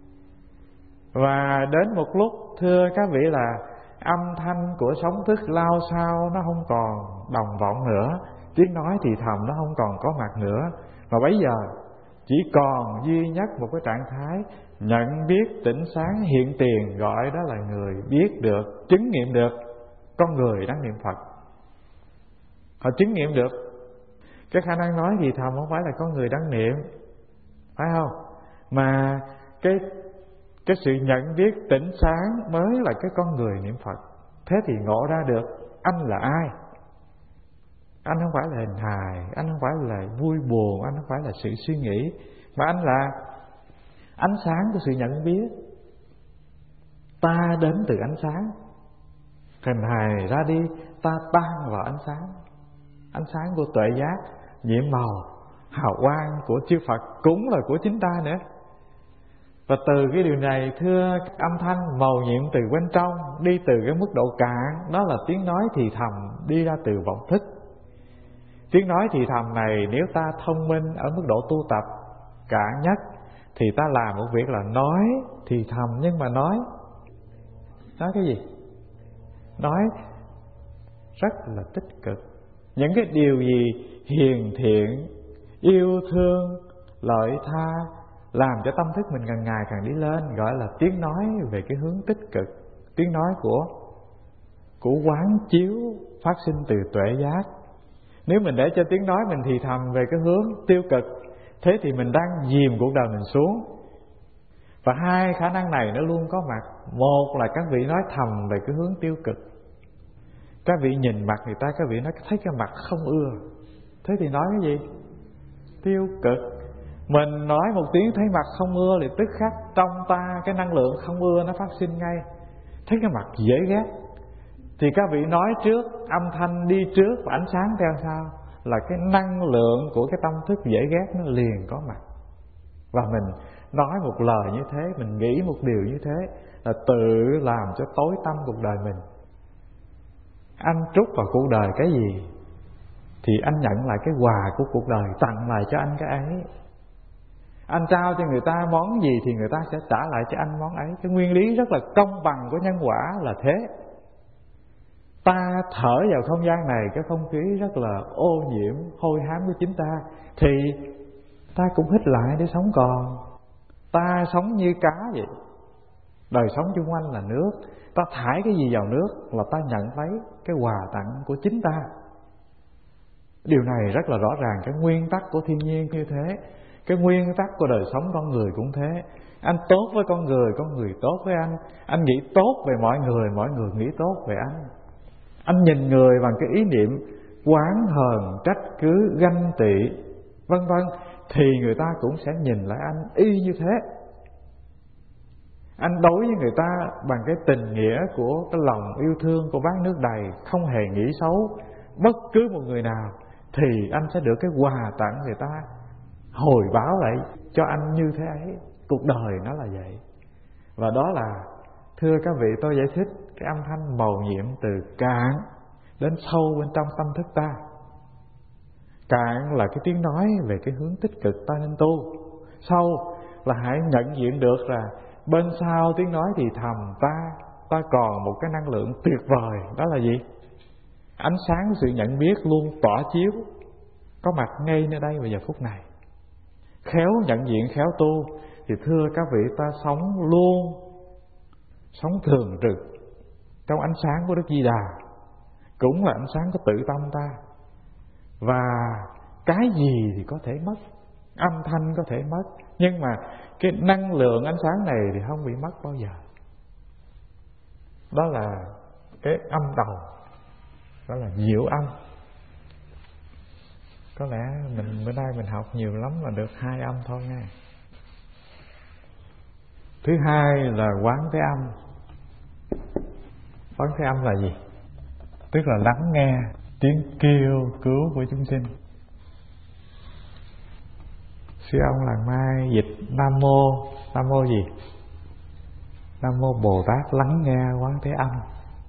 Và đến một lúc, thưa các vị, là âm thanh của sóng thức lao sao nó không còn đồng vọng nữa, tiếng nói thì thầm nó không còn có mặt nữa, mà bây giờ chỉ còn duy nhất một cái trạng thái nhận biết tỉnh sáng hiện tiền, gọi đó là người biết được, chứng nghiệm được con người đang niệm Phật. Họ chứng nghiệm được cái khả năng nói thì thầm không phải là con người đang niệm, phải không? Mà cái cái sự nhận biết tỉnh sáng mới là cái con người niệm Phật. Thế thì ngộ ra được anh là ai. Anh không phải là hình hài, anh không phải là vui buồn, anh không phải là sự suy nghĩ, mà anh là ánh sáng của sự nhận biết. Ta đến từ ánh sáng, hình hài ra đi, ta tan vào ánh sáng. Ánh sáng của tuệ giác, nhiệm màu, hào quang của chư Phật, cũng là của chính ta nữa. Và từ cái điều này, thưa, âm thanh màu nhiệm từ bên trong, đi từ cái mức độ cạn, đó là tiếng nói thì thầm đi ra từ vọng thức. Tiếng nói thì thầm này, nếu ta thông minh ở mức độ tu tập cạn nhất, thì ta làm một việc là nói thì thầm, nhưng mà nói nói cái gì? Nói rất là tích cực. Những cái điều gì hiền thiện, yêu thương, lợi tha, làm cho tâm thức mình càng ngày càng đi lên, gọi là tiếng nói về cái hướng tích cực, tiếng nói của của quán chiếu phát sinh từ tuệ giác. Nếu mình để cho tiếng nói mình thì thầm về cái hướng tiêu cực, thế thì mình đang dìm cuộc đời mình xuống. Và hai khả năng này nó luôn có mặt. Một là các vị nói thầm về cái hướng tiêu cực, các vị nhìn mặt người ta, các vị nói thấy cái mặt không ưa, thế thì nói cái gì? Tiêu cực. Mình nói một tiếng thấy mặt không ưa thì tức khắc trong ta cái năng lượng không ưa nó phát sinh ngay. Thấy cái mặt dễ ghét thì các vị nói trước, âm thanh đi trước và ánh sáng theo sau, là cái năng lượng của cái tâm thức dễ ghét nó liền có mặt. Và mình nói một lời như thế, mình nghĩ một điều như thế là tự làm cho tối tăm cuộc đời mình. Anh trút vào cuộc đời cái gì thì anh nhận lại cái quà của cuộc đời, tặng lại cho anh cái ấy. Anh trao cho người ta món gì thì người ta sẽ trả lại cho anh món ấy. Cái nguyên lý rất là công bằng của nhân quả là thế. Ta thở vào không gian này, cái không khí rất là ô nhiễm, hôi hám của chính ta, thì ta cũng hít lại để sống còn. Ta sống như cá vậy. Đời sống chung quanh là nước. Ta thải cái gì vào nước là ta nhận lấy cái quà tặng của chính ta. Điều này rất là rõ ràng. Cái nguyên tắc của thiên nhiên như thế, cái nguyên tắc của đời sống con người cũng thế. Anh tốt với con người, con người tốt với anh. Anh nghĩ tốt về mọi người, mọi người nghĩ tốt về anh. Anh nhìn người bằng cái ý niệm oán hờn, trách cứ, ganh tị, vân vân, thì người ta cũng sẽ nhìn lại anh y như thế. Anh đối với người ta bằng cái tình nghĩa của cái lòng yêu thương của bát nước đầy, không hề nghĩ xấu bất cứ một người nào, thì anh sẽ được cái quà tặng người ta hồi báo lại cho anh như thế ấy. Cuộc đời nó là vậy. Và đó là, thưa các vị, tôi giải thích cái âm thanh mầu nhiệm từ cạn đến sâu bên trong tâm thức ta. Cạn là cái tiếng nói về cái hướng tích cực ta nên tu. Sâu là hãy nhận diện được là bên sau tiếng nói thì thầm ta, ta còn một cái năng lượng tuyệt vời. Đó là gì? Ánh sáng sự nhận biết luôn tỏa chiếu, có mặt ngay nơi đây vào giờ phút này. Khéo nhận diện, khéo tu, thì thưa các vị, ta sống luôn, sống thường trực trong ánh sáng của Đức Di Đà, cũng là ánh sáng của tự tâm ta. Và cái gì thì có thể mất, âm thanh có thể mất, nhưng mà cái năng lượng ánh sáng này thì không bị mất bao giờ. Đó là cái âm đầu, đó là diệu âm. Có lẽ mình bữa nay mình học nhiều lắm mà được hai âm thôi nha. Thứ hai là quán thế âm. Quán thế âm là gì? Tức là lắng nghe tiếng kêu cứu của chúng sinh. Sư ông Làng Mai dịch Nam Mô. Nam Mô gì? Nam Mô Bồ Tát lắng nghe quán thế âm.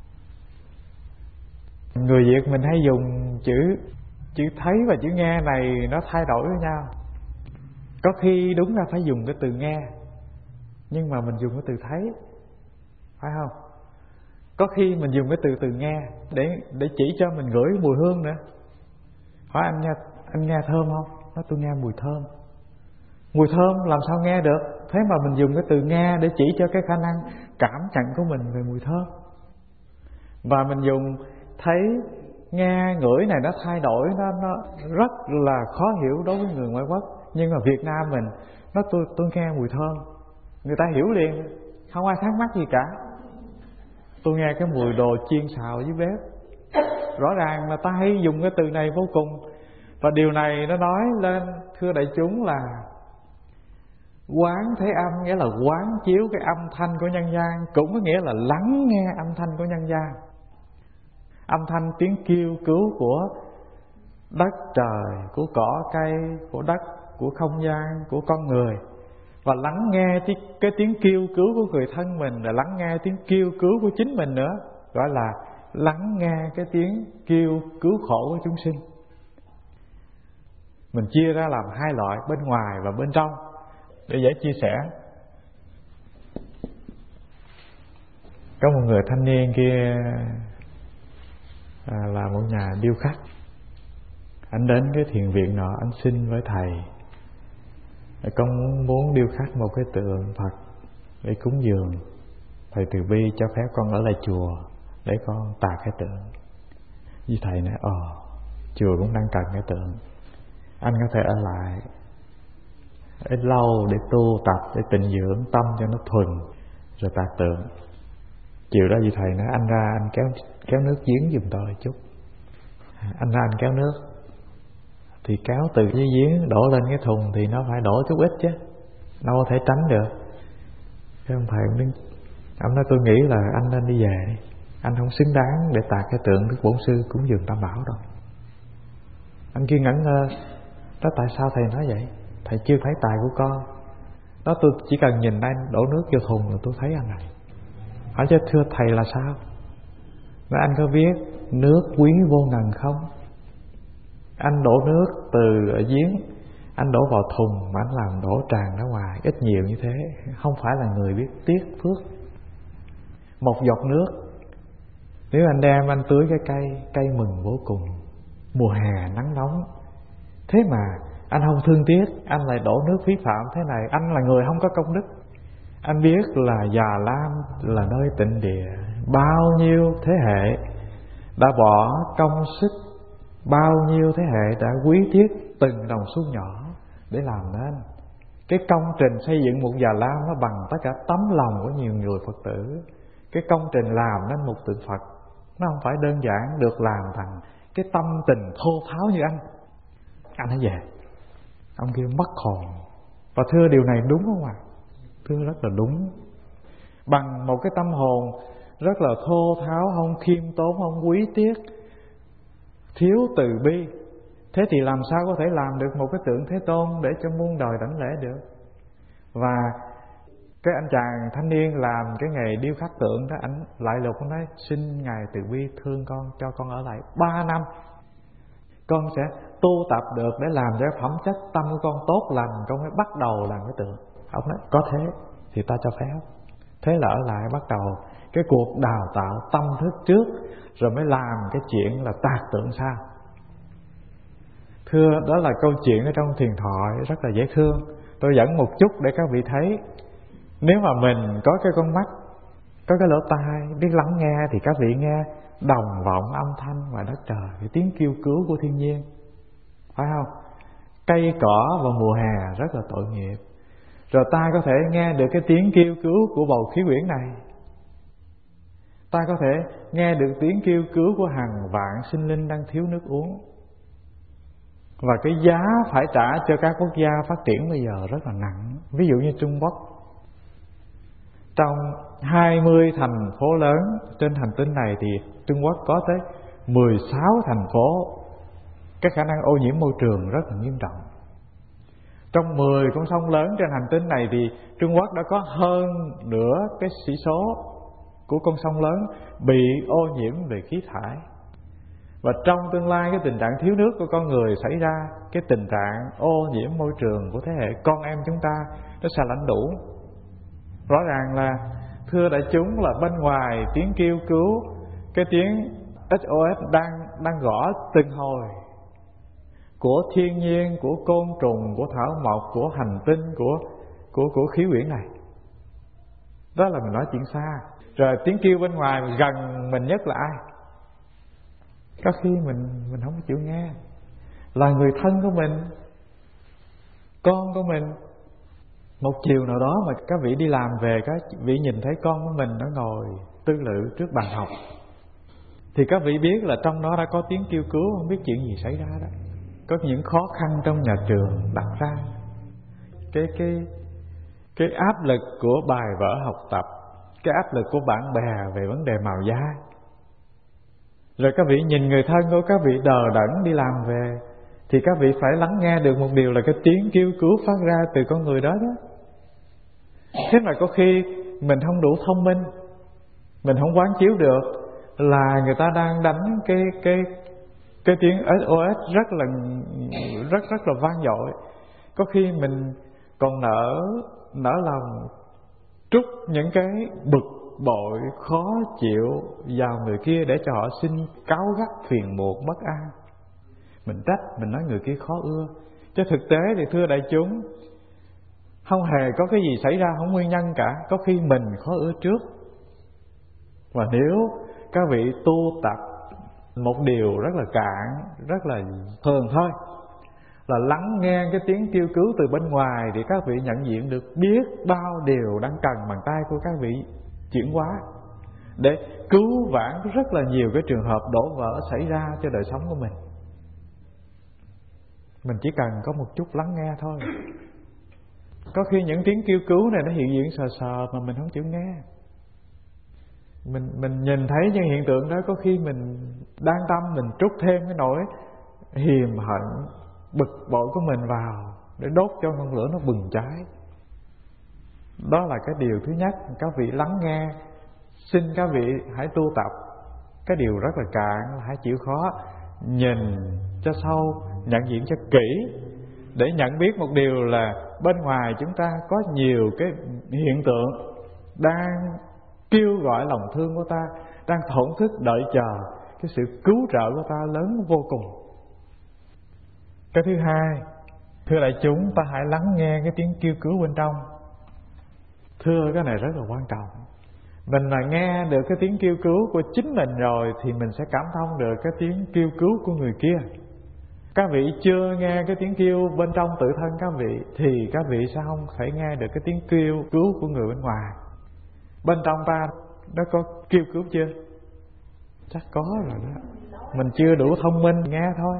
Người Việt mình hay dùng chữ chữ thấy và chữ nghe này nó thay đổi với nhau. Có khi đúng là phải dùng cái từ nghe, nhưng mà mình dùng cái từ thấy, phải không? Có khi mình dùng cái từ từ nghe để để chỉ cho mình ngửi mùi hương nữa. Hỏi anh nghe anh nghe thơm không? Nói tôi nghe mùi thơm. Mùi thơm làm sao nghe được? Thế mà mình dùng cái từ nghe để chỉ cho cái khả năng cảm nhận của mình về mùi thơm. Và mình dùng thấy, nghe, ngửi này nó thay đổi, nó nó rất là khó hiểu đối với người ngoại quốc. Nhưng mà Việt Nam mình, nó tôi tôi nghe mùi thơm, người ta hiểu liền, không ai thắc mắc gì cả. Tôi nghe cái mùi đồ chiên xào dưới bếp. Rõ ràng là ta hay dùng cái từ này vô cùng. Và điều này nó nói lên, thưa đại chúng, là quán thế âm, nghĩa là quán chiếu cái âm thanh của nhân gian, cũng có nghĩa là lắng nghe âm thanh của nhân gian. Âm thanh tiếng kêu cứu của đất trời, của cỏ cây, của đất, của không gian, của con người. Và lắng nghe cái tiếng kêu cứu của người thân mình, là lắng nghe tiếng kêu cứu của chính mình nữa, gọi là lắng nghe cái tiếng kêu cứu khổ của chúng sinh. Mình chia ra làm hai loại, bên ngoài và bên trong, để dễ chia sẻ. Có một người thanh niên kia à, là một nhà điêu khắc. Anh đến cái thiền viện nọ, anh xin với thầy con muốn điêu khắc một cái tượng Phật để cúng dường, thầy từ bi cho phép con ở lại chùa để con tạc cái tượng. Với thầy nói ờ chùa cũng đang cần cái tượng, anh có thể ở lại ít lâu để tu tập, để tịnh dưỡng tâm cho nó thuần rồi tạc tượng. Chiều đó vì thầy nói anh ra anh kéo kéo nước giếng giùm tôi chút. Anh ra anh kéo nước thì kéo từ cái giếng đổ lên cái thùng thì nó phải đổ chút ít chứ, đâu có thể tránh được. Cái ông thầy ông đứng, ông nói tôi nghĩ là anh nên đi về đi, anh không xứng đáng để tạc cái tượng Đức Bổn Sư cúng dường Tam Bảo đâu. Anh kia ngẩn ngơ, đó tại sao thầy nói vậy? Thầy chưa thấy tài của con. Đó tôi chỉ cần nhìn anh đổ nước vô thùng là tôi thấy anh này. Hỏi chứ thưa thầy là sao? Nói anh có biết nước quý vô ngần không? Anh đổ nước từ ở giếng, anh đổ vào thùng mà anh làm đổ tràn ra ngoài ít nhiều như thế, không phải là người biết tiếc phước. Một giọt nước, nếu anh đem anh tưới cái cây, cây mừng vô cùng. Mùa hè nắng nóng, thế mà anh không thương tiếc, anh lại đổ nước phí phạm thế này. Anh là người không có công đức. Anh biết là Già Lam là nơi tịnh địa, bao nhiêu thế hệ đã bỏ công sức, bao nhiêu thế hệ đã quý tiếc từng đồng xu nhỏ để làm nên. Cái công trình xây dựng một Già Lam nó bằng tất cả tấm lòng của nhiều người Phật tử. Cái công trình làm nên một tượng Phật nó không phải đơn giản được làm thành cái tâm tình thô tháo như anh. Anh hãy về. Ông kia mất hồn. Và thưa điều này đúng không ạ? Thưa rất là đúng. Bằng một cái tâm hồn rất là thô tháo, không khiêm tốn, không quý tiếc, thiếu từ bi, thế thì làm sao có thể làm được một cái tượng Thế Tôn để cho muôn đời đảnh lễ được? Và cái anh chàng thanh niên làm cái nghề điêu khắc tượng đó, anh lại lục nói xin Ngài từ bi thương con, cho con ở lại ba năm, con sẽ tu tập được để làm cho phẩm chất tâm của con tốt lành, con mới bắt đầu làm cái tượng. Ông nói có thế thì ta cho phép. Thế là ở lại bắt đầu cái cuộc đào tạo tâm thức trước, rồi mới làm cái chuyện là tạc tượng sau. Thưa, đó là câu chuyện ở trong thiền thoại rất là dễ thương. Tôi dẫn một chút để các vị thấy. Nếu mà mình có cái con mắt, có cái lỗ tai, biết lắng nghe, thì các vị nghe đồng vọng âm thanh ngoài đất trời, cái tiếng kêu cứu của thiên nhiên, phải không? Cây cỏ vào mùa hè rất là tội nghiệp. Rồi ta có thể nghe được cái tiếng kêu cứu của bầu khí quyển này. Ta có thể nghe được tiếng kêu cứu của hàng vạn sinh linh đang thiếu nước uống. Và cái giá phải trả cho các quốc gia phát triển bây giờ rất là nặng. Ví dụ như Trung Quốc, trong hai mươi thành phố lớn trên hành tinh này thì Trung Quốc có tới mười sáu thành phố cái khả năng ô nhiễm môi trường rất là nghiêm trọng. Trong mười con sông lớn trên hành tinh này thì Trung Quốc đã có hơn nửa cái sĩ số của con sông lớn bị ô nhiễm về khí thải. Và trong tương lai cái tình trạng thiếu nước của con người xảy ra, cái tình trạng ô nhiễm môi trường của thế hệ con em chúng ta nó sẽ lãnh đủ. Rõ ràng là thưa đại chúng là bên ngoài tiếng kêu cứu, cái tiếng ét o ét đang đang gõ từng hồi của thiên nhiên, của côn trùng, của thảo mộc, của hành tinh, của của của khí quyển này. Đó là mình nói chuyện xa. Rồi tiếng kêu bên ngoài gần mình nhất là ai? Có khi mình mình không chịu nghe, là người thân của mình, con của mình. Một chiều nào đó mà các vị đi làm về, các vị nhìn thấy con của mình nó ngồi tư lự trước bàn học, thì các vị biết là trong đó đã có tiếng kêu cứu, không biết chuyện gì xảy ra đó. Có những khó khăn trong nhà trường đặt ra, cái cái cái áp lực của bài vở học tập, cái áp lực của bạn bè về vấn đề màu da. Rồi các vị nhìn người thân của các vị đờ đẫn đi làm về, thì các vị phải lắng nghe được một điều là cái tiếng kêu cứu phát ra từ con người đó đó. Thế mà có khi mình không đủ thông minh, mình không quán chiếu được là người ta đang đánh cái cái cái tiếng ét o ét rất là rất rất là vang dội. Có khi mình còn nỡ nỡ lòng trút những cái bực bội khó chịu vào người kia để cho họ xin cáu gắt phiền muộn bất an. Mình trách, mình nói người kia khó ưa. Chứ thực tế thì thưa đại chúng, Không hề có cái gì xảy ra không nguyên nhân cả. Có khi mình khó ưa trước. Và nếu các vị tu tập một điều rất là cạn, rất là thường thôi, là lắng nghe cái tiếng kêu cứu từ bên ngoài, thì các vị nhận diện được biết bao điều đang cần bàn tay của các vị chuyển hóa để cứu vãn rất là nhiều cái trường hợp đổ vỡ xảy ra cho đời sống của mình. Mình chỉ cần có một chút lắng nghe thôi. Có khi những tiếng kêu cứu này nó hiện diện sờ sờ mà mình không chịu nghe. Mình mình nhìn thấy những hiện tượng đó, có khi mình đang tâm mình trút thêm cái nỗi hiềm hận, bực bội của mình vào để đốt cho ngọn lửa nó bừng cháy. Đó là cái điều thứ nhất. Các vị lắng nghe. Xin các vị hãy tu tập cái điều rất là cạn, hãy chịu khó nhìn cho sâu, nhận diện cho kỹ, để nhận biết một điều là bên ngoài chúng ta có nhiều cái hiện tượng đang kêu gọi lòng thương của ta, đang thổn thức đợi chờ cái sự cứu trợ của ta lớn vô cùng. Cái thứ hai, thưa đại chúng, ta hãy lắng nghe cái tiếng kêu cứu bên trong. Thưa, cái này rất là quan trọng. Mình mà nghe được cái tiếng kêu cứu của chính mình rồi thì mình sẽ cảm thông được cái tiếng kêu cứu của người kia. Các vị chưa nghe cái tiếng kêu bên trong tự thân các vị thì các vị sẽ không thể nghe được cái tiếng kêu cứu của người bên ngoài. Bên trong ta nó có kêu cứu chưa? Chắc có rồi đó. Mình chưa đủ thông minh nghe thôi.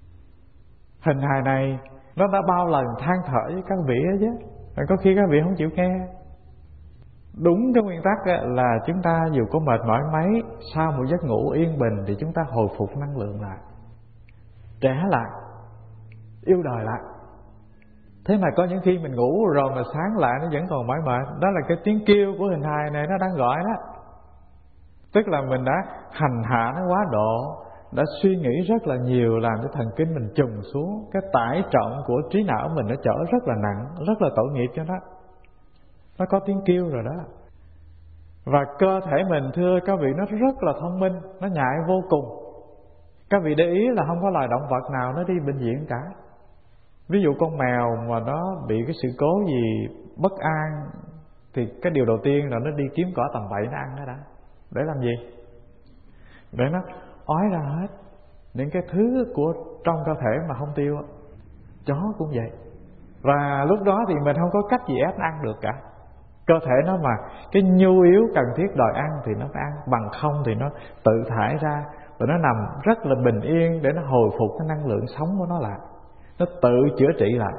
Hình hài này nó đã bao lần than thở với các vị đó chứ. Rồi có khi các vị không chịu nghe. Đúng cái nguyên tắc là chúng ta dù có mệt mỏi mấy, sau một giấc ngủ yên bình thì chúng ta hồi phục năng lượng lại, trẻ lại, yêu đời lại. Thế mà có những khi mình ngủ rồi mà sáng lại nó vẫn còn mỏi mệt. Đó là cái tiếng kêu của hình hài này nó đang gọi đó. Tức là mình đã hành hạ nó quá độ, đã suy nghĩ rất là nhiều, làm cho thần kinh mình trùng xuống. Cái tải trọng của trí não mình nó trở rất là nặng, rất là tội nghiệp cho nó. Nó có tiếng kêu rồi đó. Và cơ thể mình, thưa các vị, nó rất là thông minh, nó nhạy vô cùng. Các vị để ý là không có loài động vật nào nó đi bệnh viện cả. Ví dụ con mèo mà nó bị cái sự cố gì bất an thì cái điều đầu tiên là nó đi kiếm cỏ tầm bậy nó ăn đó đã. Để làm gì? Để nó ói ra hết những cái thứ của trong cơ thể mà không tiêu. Chó cũng vậy. Và lúc đó thì mình không có cách gì ép nó ăn được cả. Cơ thể nó mà cái nhu yếu cần thiết đòi ăn thì nó phải ăn, bằng không thì nó tự thải ra. Và nó nằm rất là bình yên để nó hồi phục cái năng lượng sống của nó lại, nó tự chữa trị lại.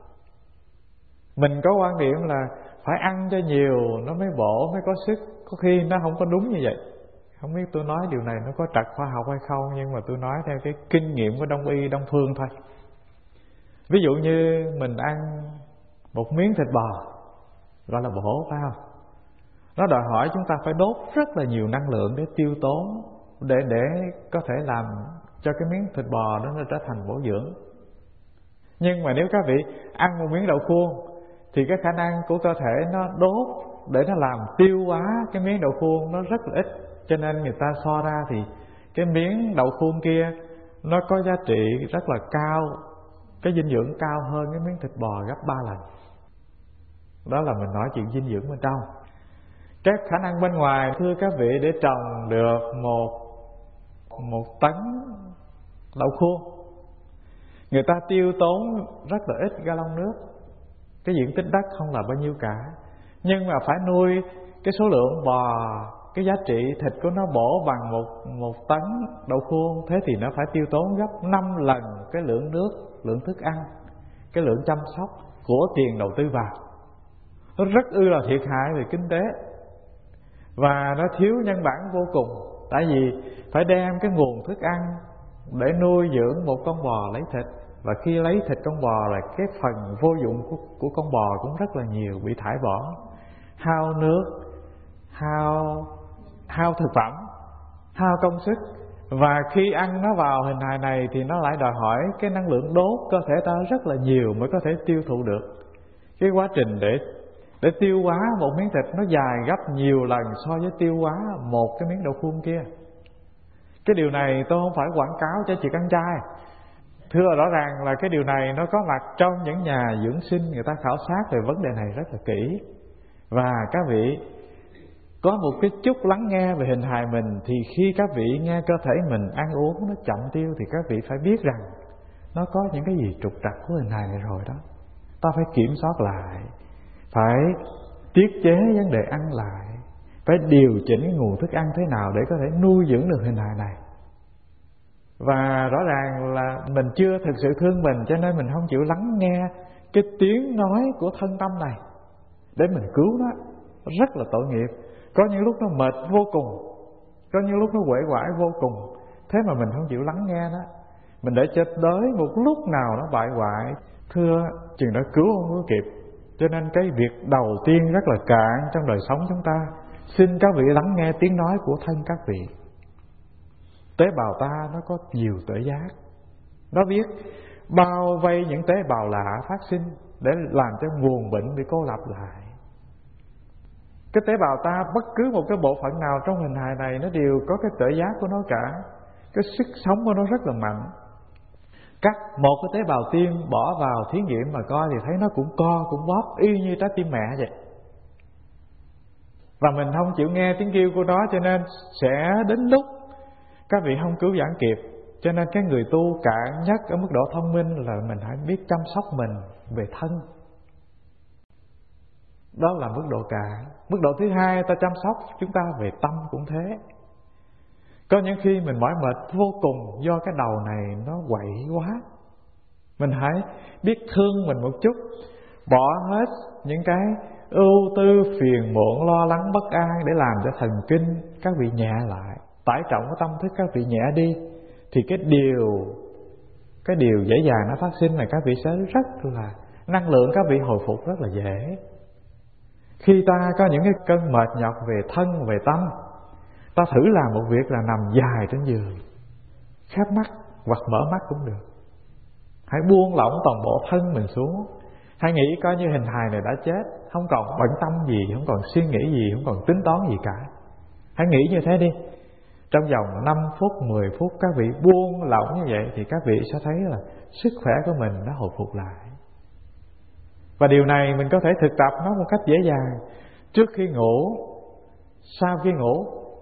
Mình có quan điểm là phải ăn cho nhiều nó mới bổ, mới có sức. Có khi nó không có đúng như vậy. Không biết tôi nói điều này nó có trật khoa học hay không, nhưng mà tôi nói theo cái kinh nghiệm của Đông y, Đông phương thôi. Ví dụ như mình ăn một miếng thịt bò gọi là bổ, phải không? Nó đòi hỏi chúng ta phải đốt rất là nhiều năng lượng để tiêu tốn, để để có thể làm cho cái miếng thịt bò đó nó trở thành bổ dưỡng. Nhưng mà nếu các vị ăn một miếng đậu khuôn thì cái khả năng của cơ thể nó đốt để nó làm tiêu hóa cái miếng đậu khuôn nó rất là ít. Cho nên người ta so ra thì cái miếng đậu khuôn kia nó có giá trị rất là cao, cái dinh dưỡng cao hơn cái miếng thịt bò gấp ba lần. Đó là mình nói chuyện dinh dưỡng bên trong. Các khả năng bên ngoài, thưa các vị, để trồng được một một tấn đậu khuôn, người ta tiêu tốn rất là ít gallon nước. Cái diện tích đất không là bao nhiêu cả, nhưng mà phải nuôi cái số lượng bò, cái giá trị thịt của nó bổ bằng một một tấn đậu khuôn, thế thì nó phải tiêu tốn gấp năm lần cái lượng nước, lượng thức ăn, cái lượng chăm sóc của tiền đầu tư vào. Nó rất ư là thiệt hại về kinh tế, và nó thiếu nhân bản vô cùng. Tại vì phải đem cái nguồn thức ăn để nuôi dưỡng một con bò lấy thịt, và khi lấy thịt con bò là cái phần vô dụng của, của con bò cũng rất là nhiều, bị thải bỏ, hao nước, hao hao thực phẩm, hao công sức. Và khi ăn nó vào hình hài này thì nó lại đòi hỏi cái năng lượng đốt cơ thể ta rất là nhiều mới có thể tiêu thụ được. Cái quá trình để để tiêu hóa một miếng thịt nó dài gấp nhiều lần so với tiêu hóa một cái miếng đậu khuôn kia. Cái điều này tôi không phải quảng cáo cho chị ăn chay, Thưa rõ ràng là cái điều này nó có mặt trong những nhà dưỡng sinh, người ta khảo sát về vấn đề này rất là kỹ. Và các vị có một cái chút lắng nghe về hình hài mình, thì khi các vị nghe cơ thể mình ăn uống nó chậm tiêu, thì các vị phải biết rằng nó có những cái gì trục trặc của hình hài này rồi đó. Ta phải kiểm soát lại, phải tiết chế vấn đề ăn lại, phải điều chỉnh cái nguồn thức ăn thế nào để có thể nuôi dưỡng được hình hài này. Và rõ ràng là mình chưa thực sự thương mình, cho nên mình không chịu lắng nghe cái tiếng nói của thân tâm này để mình cứu nó. Rất là tội nghiệp. Có những lúc nó mệt vô cùng, có những lúc nó uể oải vô cùng, thế mà mình không chịu lắng nghe nó. Mình để cho tới một lúc nào nó bại hoại, thưa chừng đó cứu không có kịp. Cho nên cái việc đầu tiên rất là cạn trong đời sống chúng ta, xin các vị lắng nghe tiếng nói của thân các vị. Tế bào ta nó có nhiều tuệ giác, nó biết bao vây những tế bào lạ phát sinh để làm cho nguồn bệnh bị cô lập lại. Cái tế bào ta, bất cứ một cái bộ phận nào trong hình hài này, nó đều có cái tuệ giác của nó cả. Cái sức sống của nó rất là mạnh. Cắt một cái tế bào tim bỏ vào thí nghiệm mà coi thì thấy nó cũng co, cũng bóp y như trái tim mẹ vậy. Và mình không chịu nghe tiếng kêu của nó, cho nên sẽ đến lúc các vị không cứu vãn kịp. Cho nên cái người tu cạn nhất ở mức độ thông minh là mình hãy biết chăm sóc mình về thân. Đó là mức độ cạn. Mức độ thứ hai, ta chăm sóc chúng ta về tâm cũng thế. Có những khi mình mỏi mệt vô cùng do cái đầu này nó quậy quá. Mình hãy biết thương mình một chút, bỏ hết những cái ưu tư, phiền muộn, lo lắng, bất an để làm cho thần kinh các vị nhẹ lại, tải trọng của tâm thức các vị nhẹ đi. Thì cái điều Cái điều dễ dàng nó phát sinh là các vị sẽ rất là năng lượng, các vị hồi phục rất là dễ. Khi ta có những cái cơn mệt nhọc về thân, về tâm, ta thử làm một việc là nằm dài trên giường, khép mắt hoặc mở mắt cũng được. Hãy buông lỏng toàn bộ thân mình xuống. Hãy nghĩ coi như hình hài này đã chết, không còn bận tâm gì, không còn suy nghĩ gì, không còn tính toán gì cả. Hãy nghĩ như thế đi. Trong vòng năm phút, mười phút các vị buông lỏng như vậy thì các vị sẽ thấy là sức khỏe của mình đã hồi phục lại. Và điều này mình có thể thực tập nó một cách dễ dàng. Trước khi ngủ, sau khi ngủ,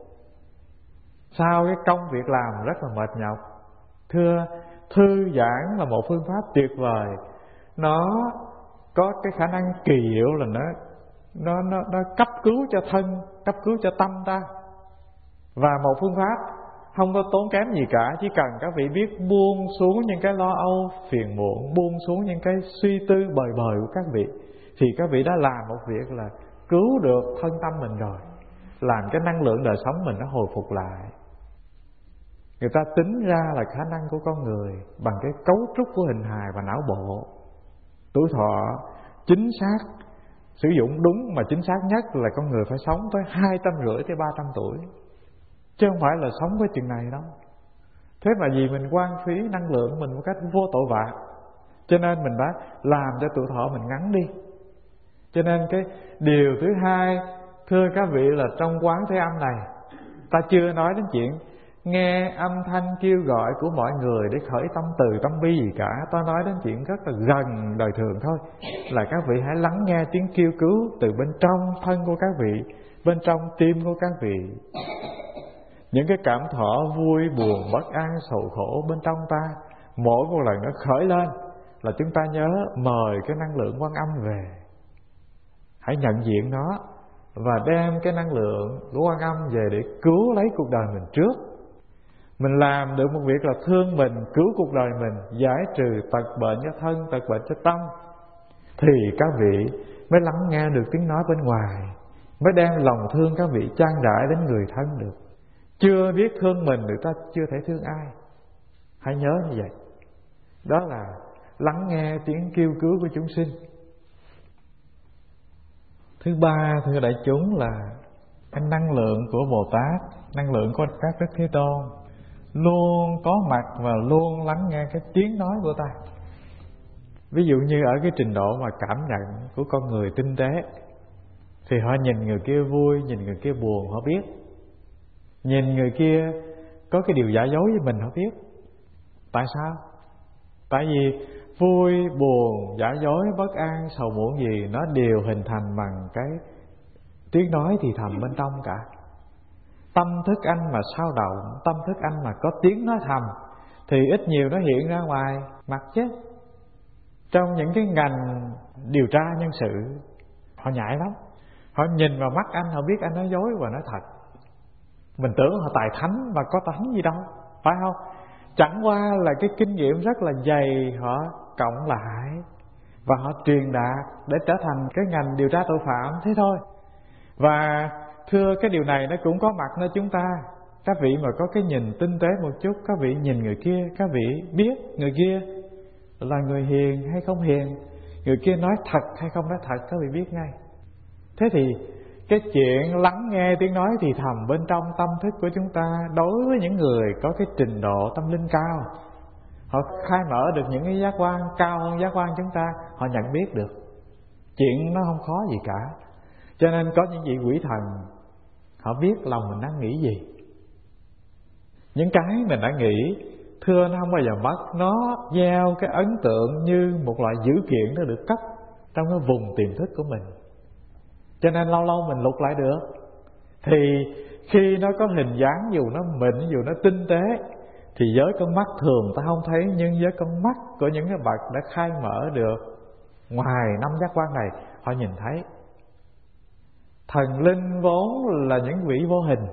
sau cái công việc làm rất là mệt nhọc, thưa, thư giãn là một phương pháp tuyệt vời. Nó có cái khả năng kỳ diệu là nó nó nó nó cấp cứu cho thân, cấp cứu cho tâm ta. Và một phương pháp không có tốn kém gì cả, chỉ cần các vị biết buông xuống những cái lo âu, phiền muộn, buông xuống những cái suy tư bời bời của các vị, thì các vị đã làm một việc là cứu được thân tâm mình rồi, làm cái năng lượng đời sống mình nó hồi phục lại. Người ta tính ra là khả năng của con người bằng cái cấu trúc của hình hài và não bộ. Tuổi thọ chính xác, sử dụng đúng mà chính xác nhất là con người phải sống tới hai trăm rưỡi tới ba trăm tuổi, chứ không phải là sống với chừng này đâu. Thế mà vì mình quan phí năng lượng mình một cách vô tội vạ, cho nên mình đã làm cho tuổi thọ mình ngắn đi. Cho nên cái điều thứ hai, thưa các vị, là trong quán thế âm này, ta chưa nói đến chuyện nghe âm thanh kêu gọi của mọi người để khởi tâm từ tâm bi gì cả. Ta nói đến chuyện rất là gần đời thường thôi, là các vị hãy lắng nghe tiếng kêu cứu từ bên trong thân của các vị, bên trong tim của các vị. Những cái cảm thọ vui, buồn, bất an, sầu khổ bên trong ta, mỗi một lần nó khởi lên là chúng ta nhớ mời cái năng lượng Quan Âm về. Hãy nhận diện nó và đem cái năng lượng của Quan Âm về để cứu lấy cuộc đời mình trước. Mình làm được một việc là thương mình, cứu cuộc đời mình, giải trừ tật bệnh cho thân, tật bệnh cho tâm, thì các vị mới lắng nghe được tiếng nói bên ngoài, mới đem lòng thương các vị chan rải đến người thân được. Chưa biết thương mình, người ta chưa thể thương ai. Hãy nhớ như vậy. Đó là lắng nghe tiếng kêu cứu của chúng sinh. Thứ ba, thưa đại chúng, là cái năng lượng của Bồ Tát, năng lượng của các Đức Thế Tôn luôn có mặt và luôn lắng nghe cái tiếng nói của ta. Ví dụ như ở cái trình độ mà cảm nhận của con người tinh tế, thì họ nhìn người kia vui, nhìn người kia buồn họ biết, nhìn người kia có cái điều giả dối với mình họ biết. Tại sao? Tại vì vui, buồn, giả dối, bất an, sầu muộn gì nó đều hình thành bằng cái tiếng nói thì thầm bên trong cả. Tâm thức anh mà sao động, tâm thức anh mà có tiếng nói thầm thì ít nhiều nó hiện ra ngoài mặt chứ. Trong những cái ngành điều tra nhân sự, họ nhạy lắm. Họ nhìn vào mắt anh, họ biết anh nói dối và nói thật. Mình tưởng họ tài thánh mà có thánh gì đâu, phải không? Chẳng qua là cái kinh nghiệm rất là dày họ cộng lại và họ truyền đạt để trở thành cái ngành điều tra tội phạm, thế thôi. Và thưa, cái điều này nó cũng có mặt nơi chúng ta. Các vị mà có cái nhìn tinh tế một chút, các vị nhìn người kia, các vị biết người kia là người hiền hay không hiền, người kia nói thật hay không nói thật, các vị biết ngay. Thế thì cái chuyện lắng nghe tiếng nói thì thầm bên trong tâm thức của chúng ta, đối với những người có cái trình độ tâm linh cao, họ khai mở được những cái giác quan cao hơn giác quan chúng ta, họ nhận biết được chuyện nó không khó gì cả. Cho nên có những vị quỷ thần, họ biết lòng mình đang nghĩ gì. Những cái mình đã nghĩ, thưa, nó không bao giờ mất. Nó gieo cái ấn tượng như một loại dữ kiện nó được cấp trong cái vùng tiềm thức của mình. Cho nên lâu lâu mình lục lại được. Thì khi nó có hình dáng, dù nó mịn, dù nó tinh tế, thì với con mắt thường ta không thấy, nhưng với con mắt của những cái bậc đã khai mở được ngoài năm giác quan này, họ nhìn thấy. Thần linh vốn là những vị vô hình,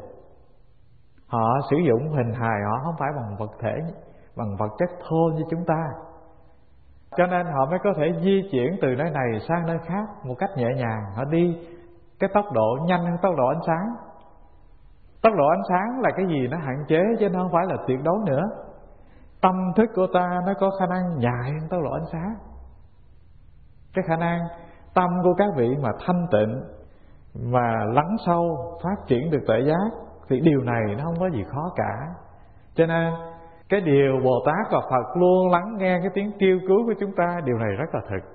họ sử dụng hình hài họ không phải bằng vật thể, bằng vật chất thô như chúng ta. Cho nên họ mới có thể di chuyển từ nơi này sang nơi khác một cách nhẹ nhàng. Họ đi cái tốc độ nhanh hơn tốc độ ánh sáng. Tốc độ ánh sáng là cái gì nó hạn chế chứ nó không phải là tuyệt đối nữa. Tâm thức của ta nó có khả năng nhạy hơn tốc độ ánh sáng. Cái khả năng tâm của các vị mà thanh tịnh, mà lắng sâu, phát triển được tuệ giác, thì điều này nó không có gì khó cả. Cho nên cái điều Bồ Tát và Phật luôn lắng nghe cái tiếng kêu cứu của chúng ta, điều này rất là thực.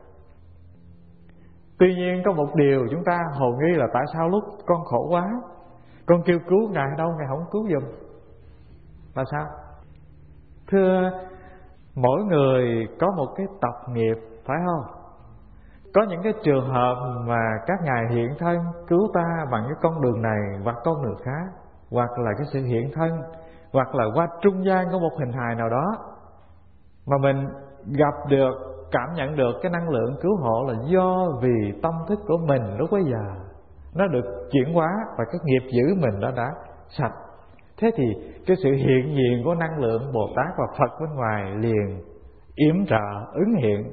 Tuy nhiên có một điều chúng ta hồ nghi là tại sao lúc con khổ quá, con kêu cứu Ngài đâu, Ngài không cứu giùm. Là sao? Thưa, mỗi người có một cái tập nghiệp, phải không? Có những cái trường hợp mà các Ngài hiện thân cứu ta bằng cái con đường này hoặc con đường khác, hoặc là cái sự hiện thân, hoặc là qua trung gian của một hình hài nào đó, mà mình gặp được, cảm nhận được cái năng lượng cứu hộ là do vì tâm thức của mình lúc bấy giờ nó được chuyển hóa và cái nghiệp dữ mình đó đã sạch. Thế thì cái sự hiện diện của năng lượng Bồ Tát và Phật bên ngoài liền yểm trợ, ứng hiện.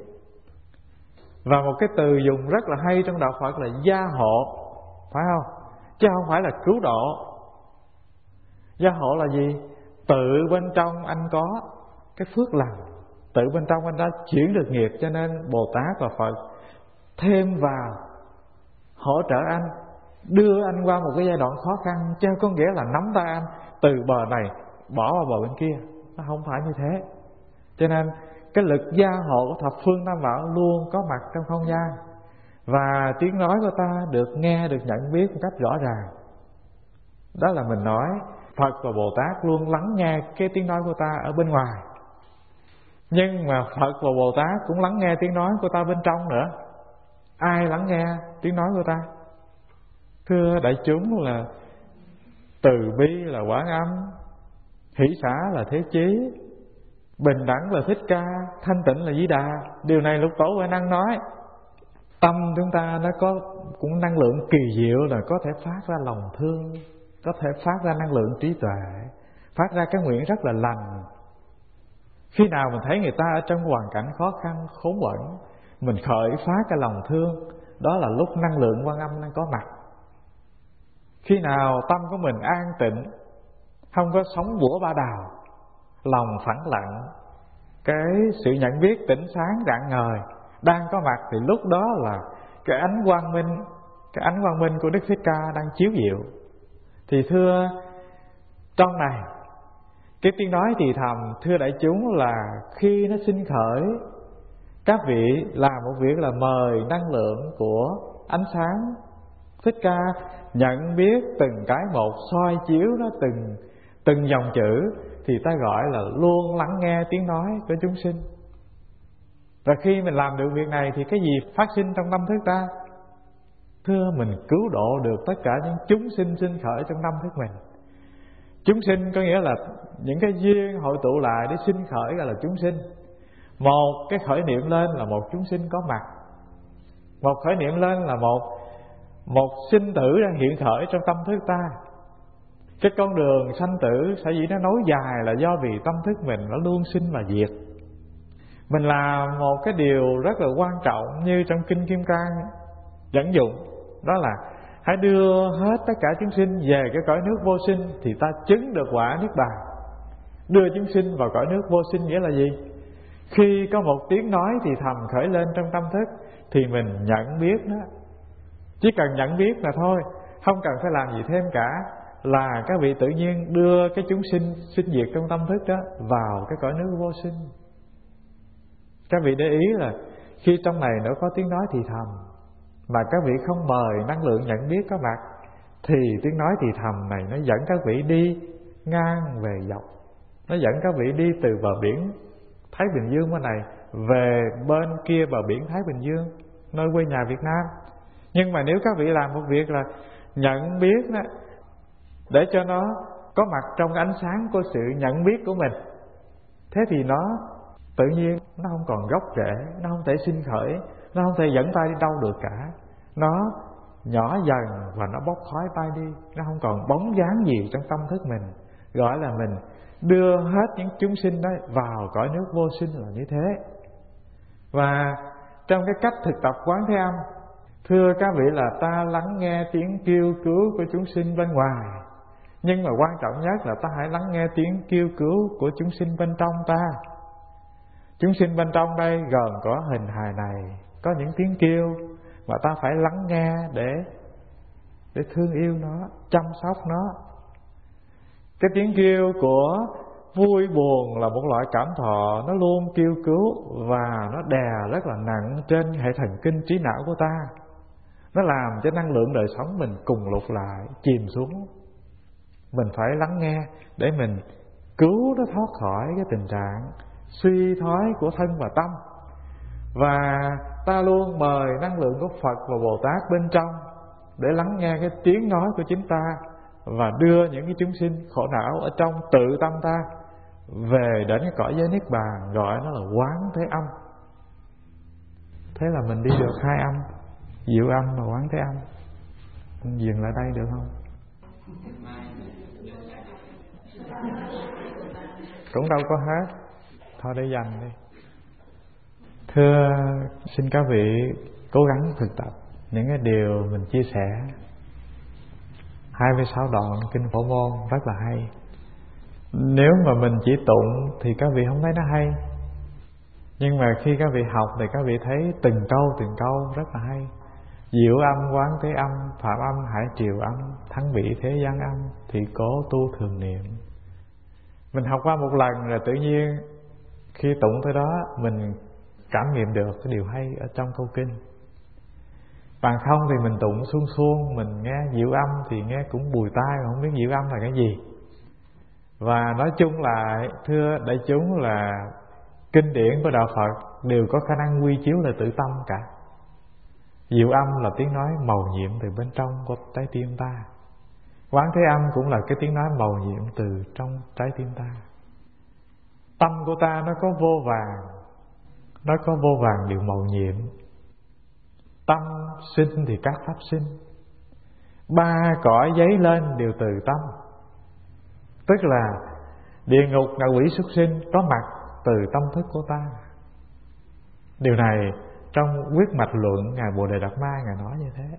Và một cái từ dùng rất là hay trong đạo Phật là gia hộ, phải không? Chứ không phải là cứu độ. Gia hộ là gì? Tự bên trong anh có cái phước lành, tự bên trong anh đã chuyển được nghiệp, cho nên Bồ Tát và Phật thêm vào hỗ trợ anh, đưa anh qua một cái giai đoạn khó khăn, chứ không có nghĩa là nắm tay anh từ bờ này bỏ vào bờ bên kia. Nó không phải như thế. Cho nên cái lực gia hộ của thập phương Tam Bảo luôn có mặt trong không gian, và tiếng nói của ta được nghe, được nhận biết một cách rõ ràng. Đó là mình nói Phật và Bồ Tát luôn lắng nghe cái tiếng nói của ta ở bên ngoài, nhưng mà Phật và Bồ Tát cũng lắng nghe tiếng nói của ta bên trong nữa. Ai lắng nghe tiếng nói của ta? Thưa đại chúng, là từ bi là Quán Âm, hỷ xả là Thế Chí, bình đẳng là Thích Ca, thanh tịnh là Di Đà. Điều này Lục Tổ Huệ Năng nói. Tâm chúng ta nó có cũng năng lượng kỳ diệu là có thể phát ra lòng thương, có thể phát ra năng lượng trí tuệ, phát ra cái nguyện rất là lành. Khi nào mình thấy người ta ở trong hoàn cảnh khó khăn, khốn quẫn, mình khởi phát cái lòng thương, đó là lúc năng lượng Quan Âm đang có mặt. Khi nào tâm của mình an tịnh, không có sóng bủa ba đào, lòng phẳng lặng, cái sự nhận biết tỉnh sáng rạng ngời đang có mặt, thì lúc đó là cái ánh quang minh, cái ánh quang minh của Đức Thích Ca đang chiếu diệu. Thì thưa, trong này cái tiếng nói thì thầm, thưa đại chúng, là khi nó sinh khởi, các vị làm một việc là mời năng lượng của ánh sáng Thích Ca nhận biết từng cái một, soi chiếu nó từng từng dòng chữ, thì ta gọi là luôn lắng nghe tiếng nói của chúng sinh. Và khi mình làm được việc này thì cái gì phát sinh trong tâm thức ta? Thưa, mình cứu độ được tất cả những chúng sinh sinh khởi trong tâm thức mình. Chúng sinh có nghĩa là những cái duyên hội tụ lại để sinh khởi gọi là chúng sinh. Một cái khởi niệm lên là một chúng sinh có mặt. Một khởi niệm lên là một Một sinh tử đang hiện khởi trong tâm thức ta. Cái con đường sanh tử sở dĩ nó nối dài là do vì tâm thức mình nó luôn sinh và diệt. Mình làm một cái điều rất là quan trọng như trong Kinh Kim Cang dẫn dụng, đó là hãy đưa hết tất cả chúng sinh về cái cõi nước vô sinh thì ta chứng được quả niết bàn. Đưa chúng sinh vào cõi nước vô sinh nghĩa là gì? Khi có một tiếng nói thì thầm khởi lên trong tâm thức thì mình nhận biết nó. Chỉ cần nhận biết là thôi, không cần phải làm gì thêm cả, là các vị tự nhiên đưa cái chúng sinh sinh diệt trong tâm thức đó vào cái cõi nước vô sinh. Các vị để ý là khi trong này nó có tiếng nói thì thầm, mà các vị không mời năng lượng nhận biết có mặt, thì tiếng nói thì thầm này nó dẫn các vị đi ngang về dọc. Nó dẫn các vị đi từ bờ biển Thái Bình Dương bên này về bên kia bờ biển Thái Bình Dương, nơi quê nhà Việt Nam. Nhưng mà nếu các vị làm một việc là nhận biết đó, để cho nó có mặt trong ánh sáng của sự nhận biết của mình, thế thì nó tự nhiên nó không còn gốc rễ, nó không thể sinh khởi, nó không thể dẫn ta đi đâu được cả. Nó nhỏ dần và nó bốc khói bay đi, nó không còn bóng dáng gì trong tâm thức mình. Gọi là mình đưa hết những chúng sinh đó vào cõi nước vô sinh là như thế. Và trong cái cách thực tập Quán Thế Âm, thưa các vị, là ta lắng nghe tiếng kêu cứu của chúng sinh bên ngoài, nhưng mà quan trọng nhất là ta hãy lắng nghe tiếng kêu cứu của chúng sinh bên trong ta. Chúng sinh bên trong đây gồm có hình hài này, có những tiếng kêu mà ta phải lắng nghe để để thương yêu nó, chăm sóc nó. Cái tiếng kêu của vui buồn là một loại cảm thọ, nó luôn kêu cứu và nó đè rất là nặng trên hệ thần kinh trí não của ta. Nó làm cho năng lượng đời sống mình cùng lụt lại, chìm xuống. Mình phải lắng nghe để mình cứu nó thoát khỏi cái tình trạng suy thoái của thân và tâm. Và ta luôn mời năng lượng của Phật và Bồ Tát bên trong để lắng nghe cái tiếng nói của chính ta, và đưa những cái chúng sinh khổ não ở trong tự tâm ta về đến cái cõi giới niết bàn, gọi nó là Quán Thế Âm. Thế là mình đi được hai âm, Diệu Âm và Quán Thế Âm. Mình dừng lại đây được không? Cũng đâu có hết, thôi để dành đi. Thưa, xin các vị cố gắng thực tập những cái điều mình chia sẻ. hai mươi sáu đoạn Kinh Phổ Môn rất là hay. Nếu mà mình chỉ tụng thì các vị không thấy nó hay, nhưng mà khi các vị học thì các vị thấy từng câu từng câu rất là hay. Diệu Âm, Quán Thế Âm, Phạm Âm, Hải Triều Âm, Thắng Vị Thế Gian Âm, thì cố tu thường niệm. Mình học qua một lần rồi tự nhiên khi tụng tới đó mình cảm nghiệm được cái điều hay ở trong câu kinh. Bằng không thì mình tụng suông suông, mình nghe Diệu Âm thì nghe cũng bùi tai, mà không biết Diệu Âm là cái gì. Và nói chung là, thưa đại chúng, là kinh điển của Đạo Phật đều có khả năng quy chiếu là tự tâm cả. Diệu Âm là tiếng nói mầu nhiệm từ bên trong của trái tim ta. Quán Thế Âm cũng là cái tiếng nói mầu nhiệm từ trong trái tim ta. Tâm của ta nó có vô vàng, nó có vô vàng điều mầu nhiệm. Tâm sinh thì các pháp sinh, ba cõi giấy lên đều từ tâm. Tức là địa ngục, ngạ quỷ, súc sinh có mặt từ tâm thức của ta. Điều này trong Quyết Mạch Luận Ngài Bồ Đề Đạt Ma Ngài nói như thế.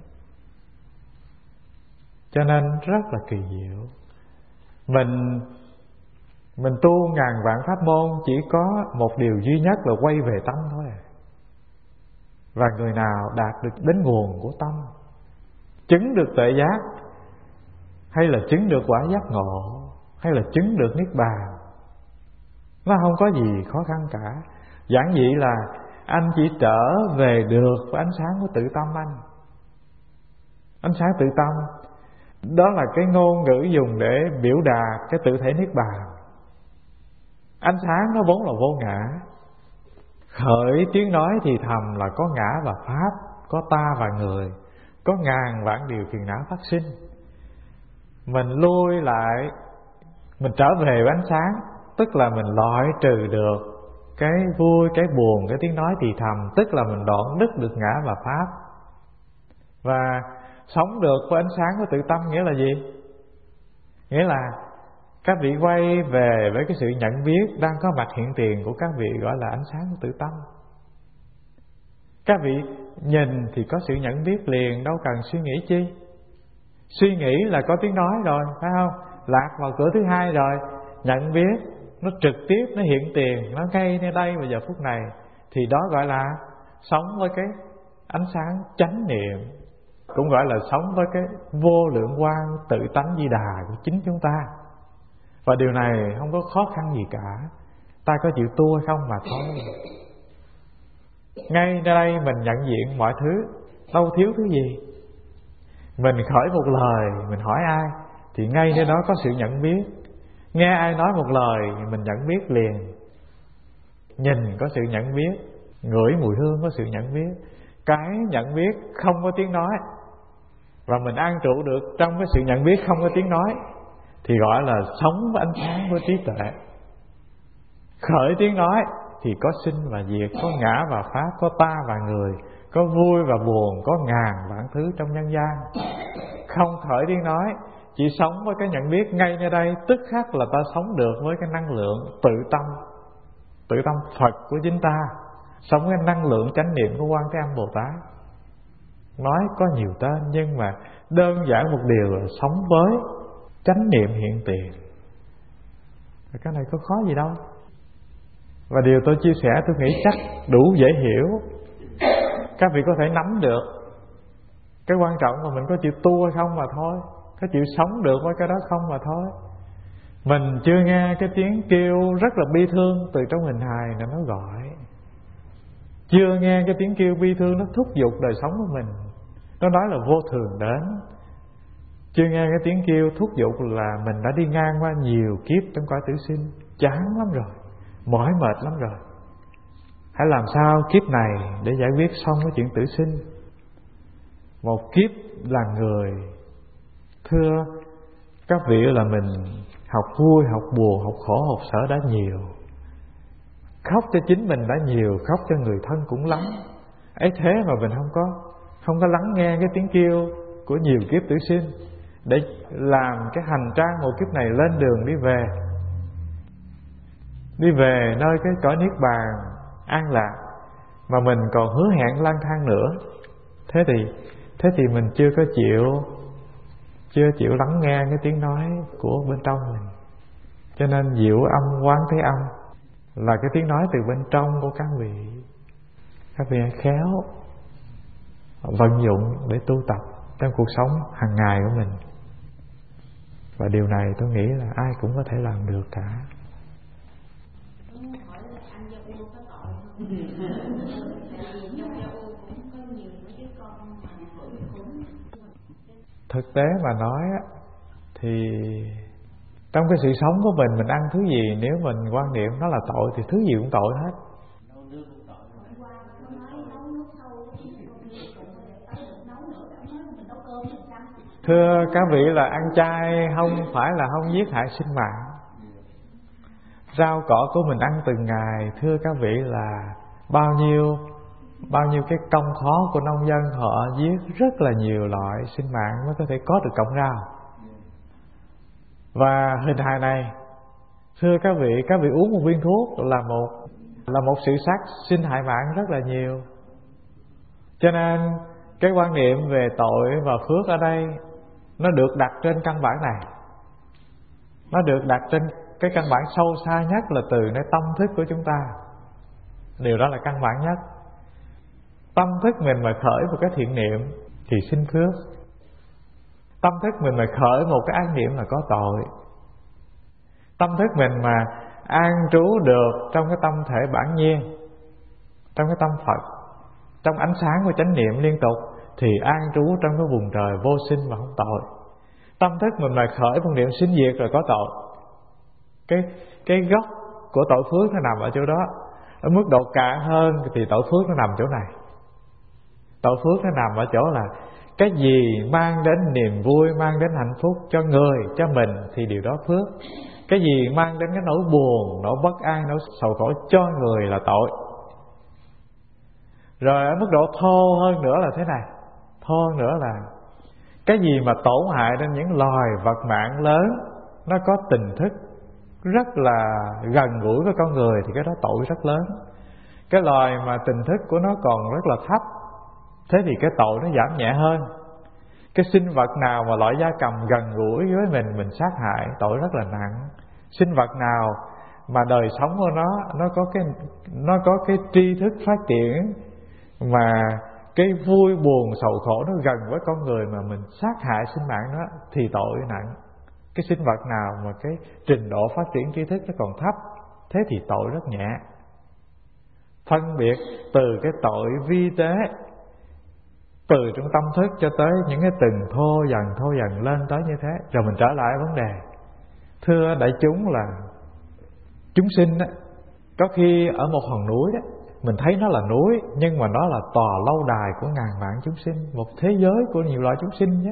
Cho nên rất là kỳ diệu. Mình Mình tu ngàn vạn pháp môn chỉ có một điều duy nhất là quay về tâm thôi. Và người nào đạt được đến nguồn của tâm, chứng được tuệ giác, hay là chứng được quả giác ngộ, hay là chứng được niết bàn, nó không có gì khó khăn cả. Giản dị là anh chỉ trở về được với ánh sáng của tự tâm anh. Ánh sáng tự tâm đó là cái ngôn ngữ dùng để biểu đạt cái tự thể niết bàn. Ánh sáng nó vốn là vô ngã, Khởi tiếng nói thì thầm là có ngã và pháp, có ta và người, có ngàn vạn điều phiền não phát sinh. Mình lui lại, mình trở về với ánh sáng, tức là mình loại trừ được cái vui, cái buồn, cái tiếng nói thì thầm, tức là mình đoạn đứt được ngã và pháp. Và sống được với ánh sáng của tự tâm nghĩa là gì? Nghĩa là các vị quay về với cái sự nhận biết đang có mặt hiện tiền của các vị, gọi là ánh sáng của tự tâm. Các vị nhìn thì có sự nhận biết liền, đâu cần suy nghĩ chi. Suy nghĩ là có tiếng nói rồi, phải không? Lạc vào cửa thứ hai rồi, nhận biết nó trực tiếp, nó hiện tiền, nó ngay nơi đây vào giờ phút này, thì đó gọi là sống với cái ánh sáng chánh niệm, cũng gọi là sống với cái vô lượng quang tự tánh di đà của chính chúng ta. Và điều này không có khó khăn gì cả, ta có chịu tu hay không mà thôi. Ngay nơi đây mình nhận diện mọi thứ, đâu thiếu thứ gì. Mình khởi một lời, mình hỏi ai thì ngay nơi đó có sự nhận biết. Nghe ai nói một lời mình nhận biết liền. Nhìn có sự nhận biết, ngửi mùi hương có sự nhận biết. Cái nhận biết không có tiếng nói, và mình an trụ được trong cái sự nhận biết không có tiếng nói, thì gọi là sống với ánh sáng của trí tuệ. Khởi tiếng nói thì có sinh và diệt, có ngã và pháp, có ta và người, có vui và buồn, có ngàn vạn thứ trong nhân gian. Không khởi tiếng nói, chỉ sống với cái nhận biết ngay nơi đây, tức khắc là ta sống được với cái năng lượng tự tâm, tự tâm Phật của chính ta, sống với năng lượng chánh niệm của Quan Thế Âm Bồ Tát. Nói có nhiều tên, nhưng mà đơn giản một điều là sống với chánh niệm hiện tiền. Cái này có khó gì đâu. Và điều tôi chia sẻ tôi nghĩ chắc đủ dễ hiểu, các vị có thể nắm được. Cái quan trọng là mình có chịu tu hay không mà thôi, có chịu sống được với cái đó không mà thôi. Mình chưa nghe cái tiếng kêu rất là bi thương từ trong hình hài này nó gọi, chưa nghe cái tiếng kêu bi thương nó thúc giục đời sống của mình, nó nói là vô thường đến. Chưa nghe cái tiếng kêu thúc giục là mình đã đi ngang qua nhiều kiếp trong cõi tử sinh, chán lắm rồi, mỏi mệt lắm rồi, hãy làm sao kiếp này để giải quyết xong cái chuyện tử sinh. Một kiếp là người, thưa các vị, là mình học vui, học buồn, học khổ, học sở đã nhiều, khóc cho chính mình đã nhiều, khóc cho người thân cũng lắm. Ấy thế mà mình không có Không có lắng nghe cái tiếng kêu của nhiều kiếp tử sinh, để làm cái hành trang một kiếp này lên đường đi về, Đi về nơi cái cõi niết bàn an lạc, mà mình còn hứa hẹn lang thang nữa. Thế thì Thế thì mình chưa có chịu Chưa chịu lắng nghe cái tiếng nói của bên trong mình. Cho nên diệu âm Quán Thế Âm là cái tiếng nói từ bên trong của các vị. Các vị hãy khéo vận dụng để tu tập trong cuộc sống hàng ngày của mình. Và điều này tôi nghĩ là ai cũng có thể làm được cả. Thực tế mà nói thì trong cái sự sống của mình, mình ăn thứ gì nếu mình quan niệm nó là tội thì thứ gì cũng tội hết. Thưa các vị, là ăn chay không phải là không giết hại sinh mạng. Rau cỏ của mình ăn từng ngày, thưa các vị, là bao nhiêu Bao nhiêu cái công khó của nông dân, họ giết rất là nhiều loại sinh mạng mới có thể có được cọng rau. Và hình hài này, thưa các vị, các vị uống một viên thuốc là một là một sự sát sinh hại mạng rất là nhiều. Cho nên cái quan niệm về tội và phước ở đây nó được đặt trên căn bản này. Nó được đặt trên cái căn bản sâu xa nhất là từ nơi tâm thức của chúng ta. Điều đó là căn bản nhất. Tâm thức mình mà khởi một cái thiện niệm thì sinh phước. Tâm thức mình mà khởi một cái ác niệm là có tội. Tâm thức mình mà an trú được trong cái tâm thể bản nhiên, trong cái tâm Phật, trong ánh sáng của chánh niệm liên tục, thì an trú trong cái vùng trời vô sinh và không tội. Tâm thức mình mà khởi một niệm sinh diệt là có tội. Cái, cái gốc của tội phước nó nằm ở chỗ đó. Ở mức độ cạn hơn thì tội phước nó nằm chỗ này. Tội phước nó nằm ở chỗ là cái gì mang đến niềm vui, mang đến hạnh phúc cho người, cho mình thì điều đó phước. Cái gì mang đến cái nỗi buồn, nỗi bất an, nỗi sầu khổ cho người là tội. Rồi ở mức độ thô hơn nữa là thế này. Thô hơn nữa là cái gì mà tổn hại đến những loài vật mạng lớn, nó có tình thức rất là gần gũi với con người thì cái đó tội rất lớn. Cái loài mà tình thức của nó còn rất là thấp, thế thì cái tội nó giảm nhẹ hơn. Cái sinh vật nào mà loại gia cầm gần gũi với mình, mình sát hại, tội rất là nặng. Sinh vật nào mà đời sống của nó nó có cái nó có cái tri thức phát triển, mà cái vui buồn sầu khổ nó gần với con người mà mình sát hại sinh mạng nó thì tội nặng. Cái sinh vật nào mà cái trình độ phát triển tri thức nó còn thấp, thế thì tội rất nhẹ. Phân biệt từ cái tội vi tế, từ trong tâm thức cho tới những cái từng thô dần thô dần lên tới như thế. Rồi mình trở lại vấn đề, thưa đại chúng, là chúng sinh đó, có khi ở một hòn núi đó, mình thấy nó là núi, nhưng mà nó là tòa lâu đài của ngàn vạn chúng sinh, một thế giới của nhiều loại chúng sinh nhé.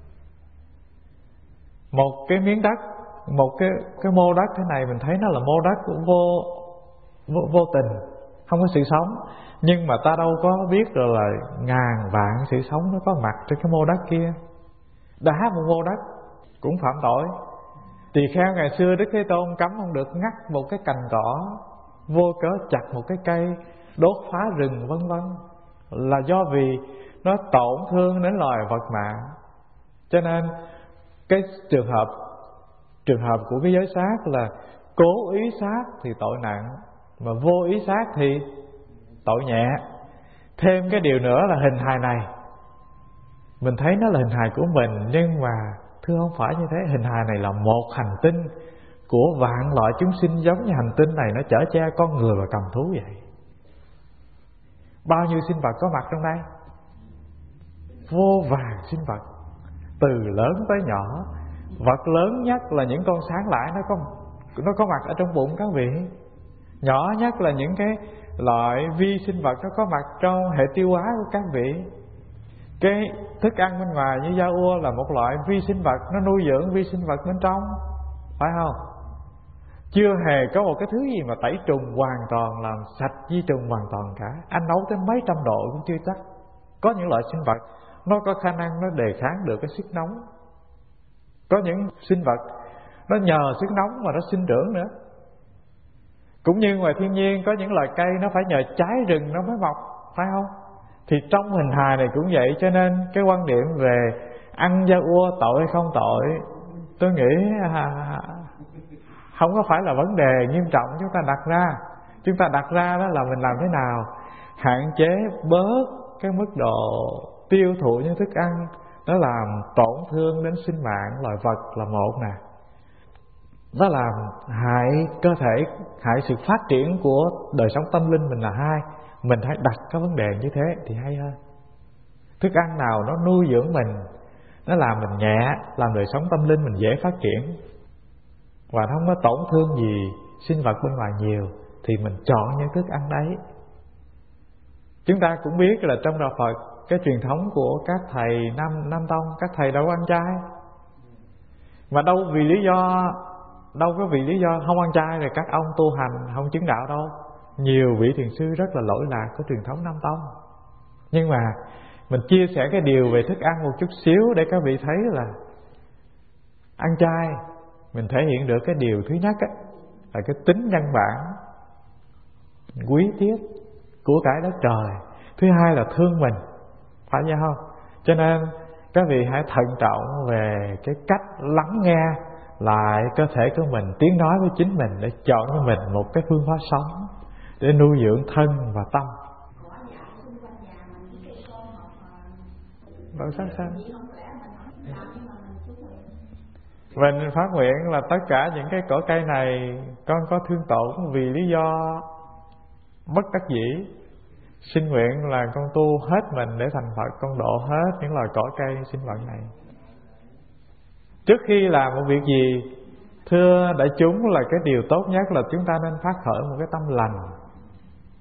Một cái miếng đất, một cái cái mô đất thế này, mình thấy nó là mô đất của vô, vô vô tình, không có sự sống. Nhưng mà ta đâu có biết rồi là ngàn vạn sự sống nó có mặt trên cái mô đất kia. Đá một mô đất cũng phạm tội. Tỳ kheo ngày xưa Đức Thế Tôn cấm không được ngắt một cái cành cỏ, vô cớ chặt một cái cây, đốt phá rừng vân vân, là do vì nó tổn thương đến loài vật mạng. Cho nên cái trường hợp trường hợp của cái giới sát là cố ý sát thì tội nặng, mà vô ý sát thì tội nhẹ. Thêm cái điều nữa là hình hài này, mình thấy nó là hình hài của mình, nhưng mà thưa không phải như thế. Hình hài này là một hành tinh của vạn loại chúng sinh, giống như hành tinh này nó chở che con người và cầm thú vậy. Bao nhiêu sinh vật có mặt trong đây? Vô vàn sinh vật, từ lớn tới nhỏ. Vật lớn nhất là những con sáng lãi, nó có nó có mặt ở trong bụng các vị. Nhỏ nhất là những cái loại vi sinh vật nó có mặt trong hệ tiêu hóa của các vị. Cái thức ăn bên ngoài như da ua là một loại vi sinh vật, nó nuôi dưỡng vi sinh vật bên trong, phải không? Chưa hề có một cái thứ gì mà tẩy trùng hoàn toàn, làm sạch vi trùng hoàn toàn cả. Anh nấu tới mấy trăm độ cũng chưa chắc. Có những loại sinh vật nó có khả năng nó đề kháng được cái sức nóng. Có những sinh vật nó nhờ sức nóng mà nó sinh trưởng nữa. Cũng như ngoài thiên nhiên có những loài cây nó phải nhờ cháy rừng nó mới mọc, phải không? Thì trong hình hài này cũng vậy. Cho nên cái quan điểm về ăn da ua tội hay không tội, tôi nghĩ à, không có phải là vấn đề nghiêm trọng chúng ta đặt ra. Chúng ta đặt ra đó là mình làm thế nào hạn chế bớt cái mức độ tiêu thụ những thức ăn nó làm tổn thương đến sinh mạng loài vật là một nè. Nó làm hại cơ thể, hại sự phát triển của đời sống tâm linh mình là hai. Mình hãy đặt cái vấn đề như thế thì hay hơn. Thức ăn nào nó nuôi dưỡng mình, nó làm mình nhẹ, làm đời sống tâm linh mình dễ phát triển, và nó không có tổn thương gì sinh vật bên ngoài nhiều, thì mình chọn những thức ăn đấy. Chúng ta cũng biết là trong đạo Phật, cái truyền thống của các thầy Nam, Nam Tông, các thầy đâu ăn chay. Mà đâu vì lý do Đâu có vì lý do không ăn chay rồi các ông tu hành không chứng đạo đâu. Nhiều vị thiền sư rất là lỗi lạc của truyền thống Nam Tông. Nhưng mà mình chia sẻ cái điều về thức ăn một chút xíu để các vị thấy là ăn chay mình thể hiện được cái điều thứ nhất á, là cái tính nhân bản, quý tiếc của cải đất trời. Thứ hai là thương mình, phải vậy không? Cho nên các vị hãy thận trọng về cái cách lắng nghe lại cơ thể của mình, tiếng nói với chính mình, để chọn cho mình một cái phương pháp sống để nuôi dưỡng thân và tâm. Đâu sao sao? Mình phát nguyện là tất cả những cái cỏ cây này con có thương tổn vì lý do bất đắc dĩ, xin nguyện là con tu hết mình để thành Phật, con độ hết những loài cỏ cây sinh vật này. Trước khi làm một việc gì, thưa đại chúng, là cái điều tốt nhất là chúng ta nên phát khởi một cái tâm lành.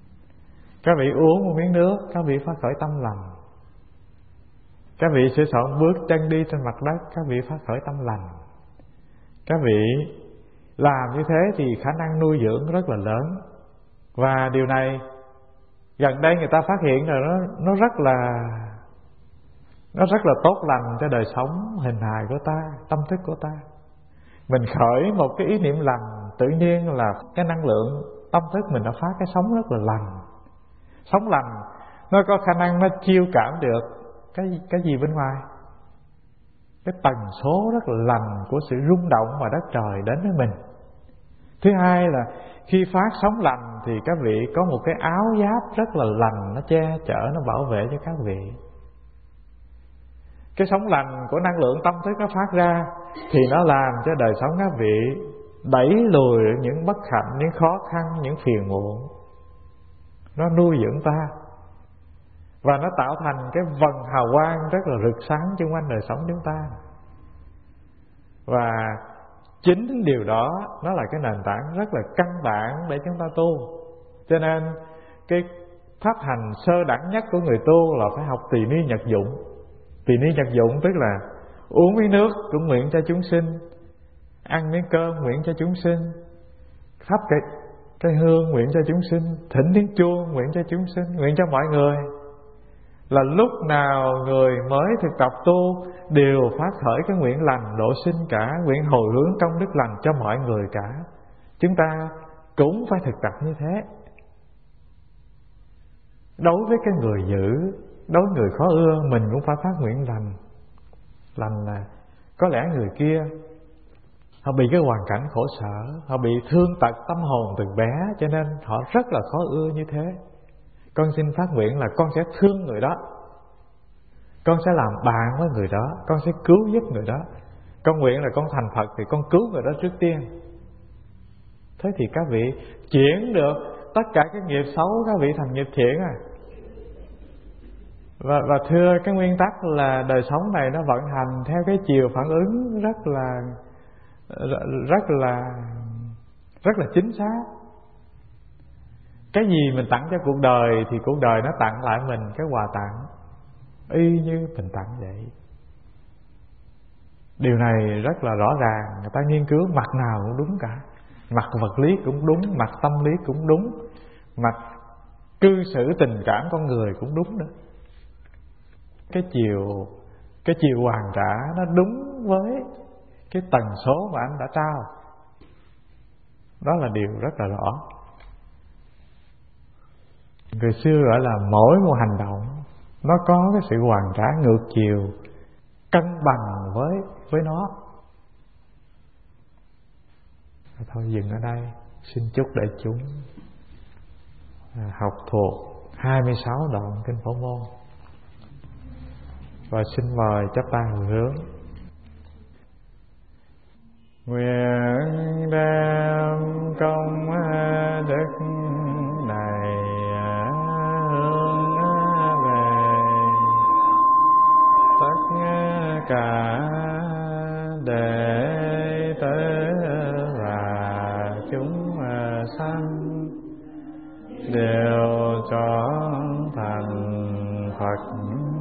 Các vị uống một miếng nước, các vị phát khởi tâm lành. Các vị sửa soạn bước chân đi trên mặt đất, các vị phát khởi tâm lành. Các vị làm như thế thì khả năng nuôi dưỡng rất là lớn. Và điều này gần đây người ta phát hiện là nó, nó rất là Nó rất là tốt lành cho đời sống hình hài của ta, tâm thức của ta. Mình khởi một cái ý niệm lành, tự nhiên là cái năng lượng tâm thức mình đã phát cái sống rất là lành. Sống lành nó có khả năng nó chiêu cảm được cái cái gì bên ngoài, cái tần số rất là lành của sự rung động mà đất trời đến với mình. Thứ hai là khi phát sống lành thì các vị có một cái áo giáp rất là lành, nó che chở, nó bảo vệ cho các vị. Cái sống lành của năng lượng tâm thức nó phát ra thì nó làm cho đời sống các vị đẩy lùi những bất hạnh, những khó khăn, những phiền muộn. Nó nuôi dưỡng ta và nó tạo thành cái vầng hào quang rất là rực sáng xung quanh đời sống chúng ta. Và chính điều đó nó là cái nền tảng rất là căn bản để chúng ta tu. Cho nên cái pháp hành sơ đẳng nhất của người tu là phải học tỳ ni nhật dụng. Tỳ ni nhật dụng tức là uống miếng nước cũng nguyện cho chúng sinh, ăn miếng cơm nguyện cho chúng sinh, thắp cái, cái hương nguyện cho chúng sinh, thỉnh tiếng chuông nguyện cho chúng sinh, nguyện cho mọi người. Là lúc nào người mới thực tập tu đều phát khởi cái nguyện lành độ sinh cả, nguyện hồi hướng công đức lành cho mọi người cả. Chúng ta cũng phải thực tập như thế. Đối với cái người dữ, đối với người khó ưa, mình cũng phải phát nguyện lành. Lành là có lẽ người kia họ bị cái hoàn cảnh khổ sở, họ bị thương tật tâm hồn từ bé, cho nên họ rất là khó ưa như thế. Con xin phát nguyện là con sẽ thương người đó, con sẽ làm bạn với người đó, con sẽ cứu giúp người đó. Con nguyện là con thành Phật thì con cứu người đó trước tiên. Thế thì các vị chuyển được tất cả các nghiệp xấu, các vị thành nghiệp thiện à. Và, và thưa, cái nguyên tắc là đời sống này nó vận hành theo cái chiều phản ứng rất là rất là rất là chính xác. Cái gì mình tặng cho cuộc đời thì cuộc đời nó tặng lại mình cái quà tặng y như mình tặng vậy. Điều này rất là rõ ràng, người ta nghiên cứu mặt nào cũng đúng cả. Mặt vật lý cũng đúng, mặt tâm lý cũng đúng, mặt cư xử tình cảm con người cũng đúng nữa. Cái chiều Cái chiều hoàn trả nó đúng với cái tần số mà anh đã trao. Đó là điều rất là rõ. Người xưa gọi là mỗi một hành động nó có cái sự hoàn trả ngược chiều, cân bằng với với nó. Thôi dừng ở đây. Xin chúc đại chúng à, học thuộc hai mươi sáu đoạn kinh Phổ Môn. Và xin mời chắp tay hồi hướng. Nguyện đem công đức này hướng về tất cả đệ tử và chúng sanh đều trọn thành Phật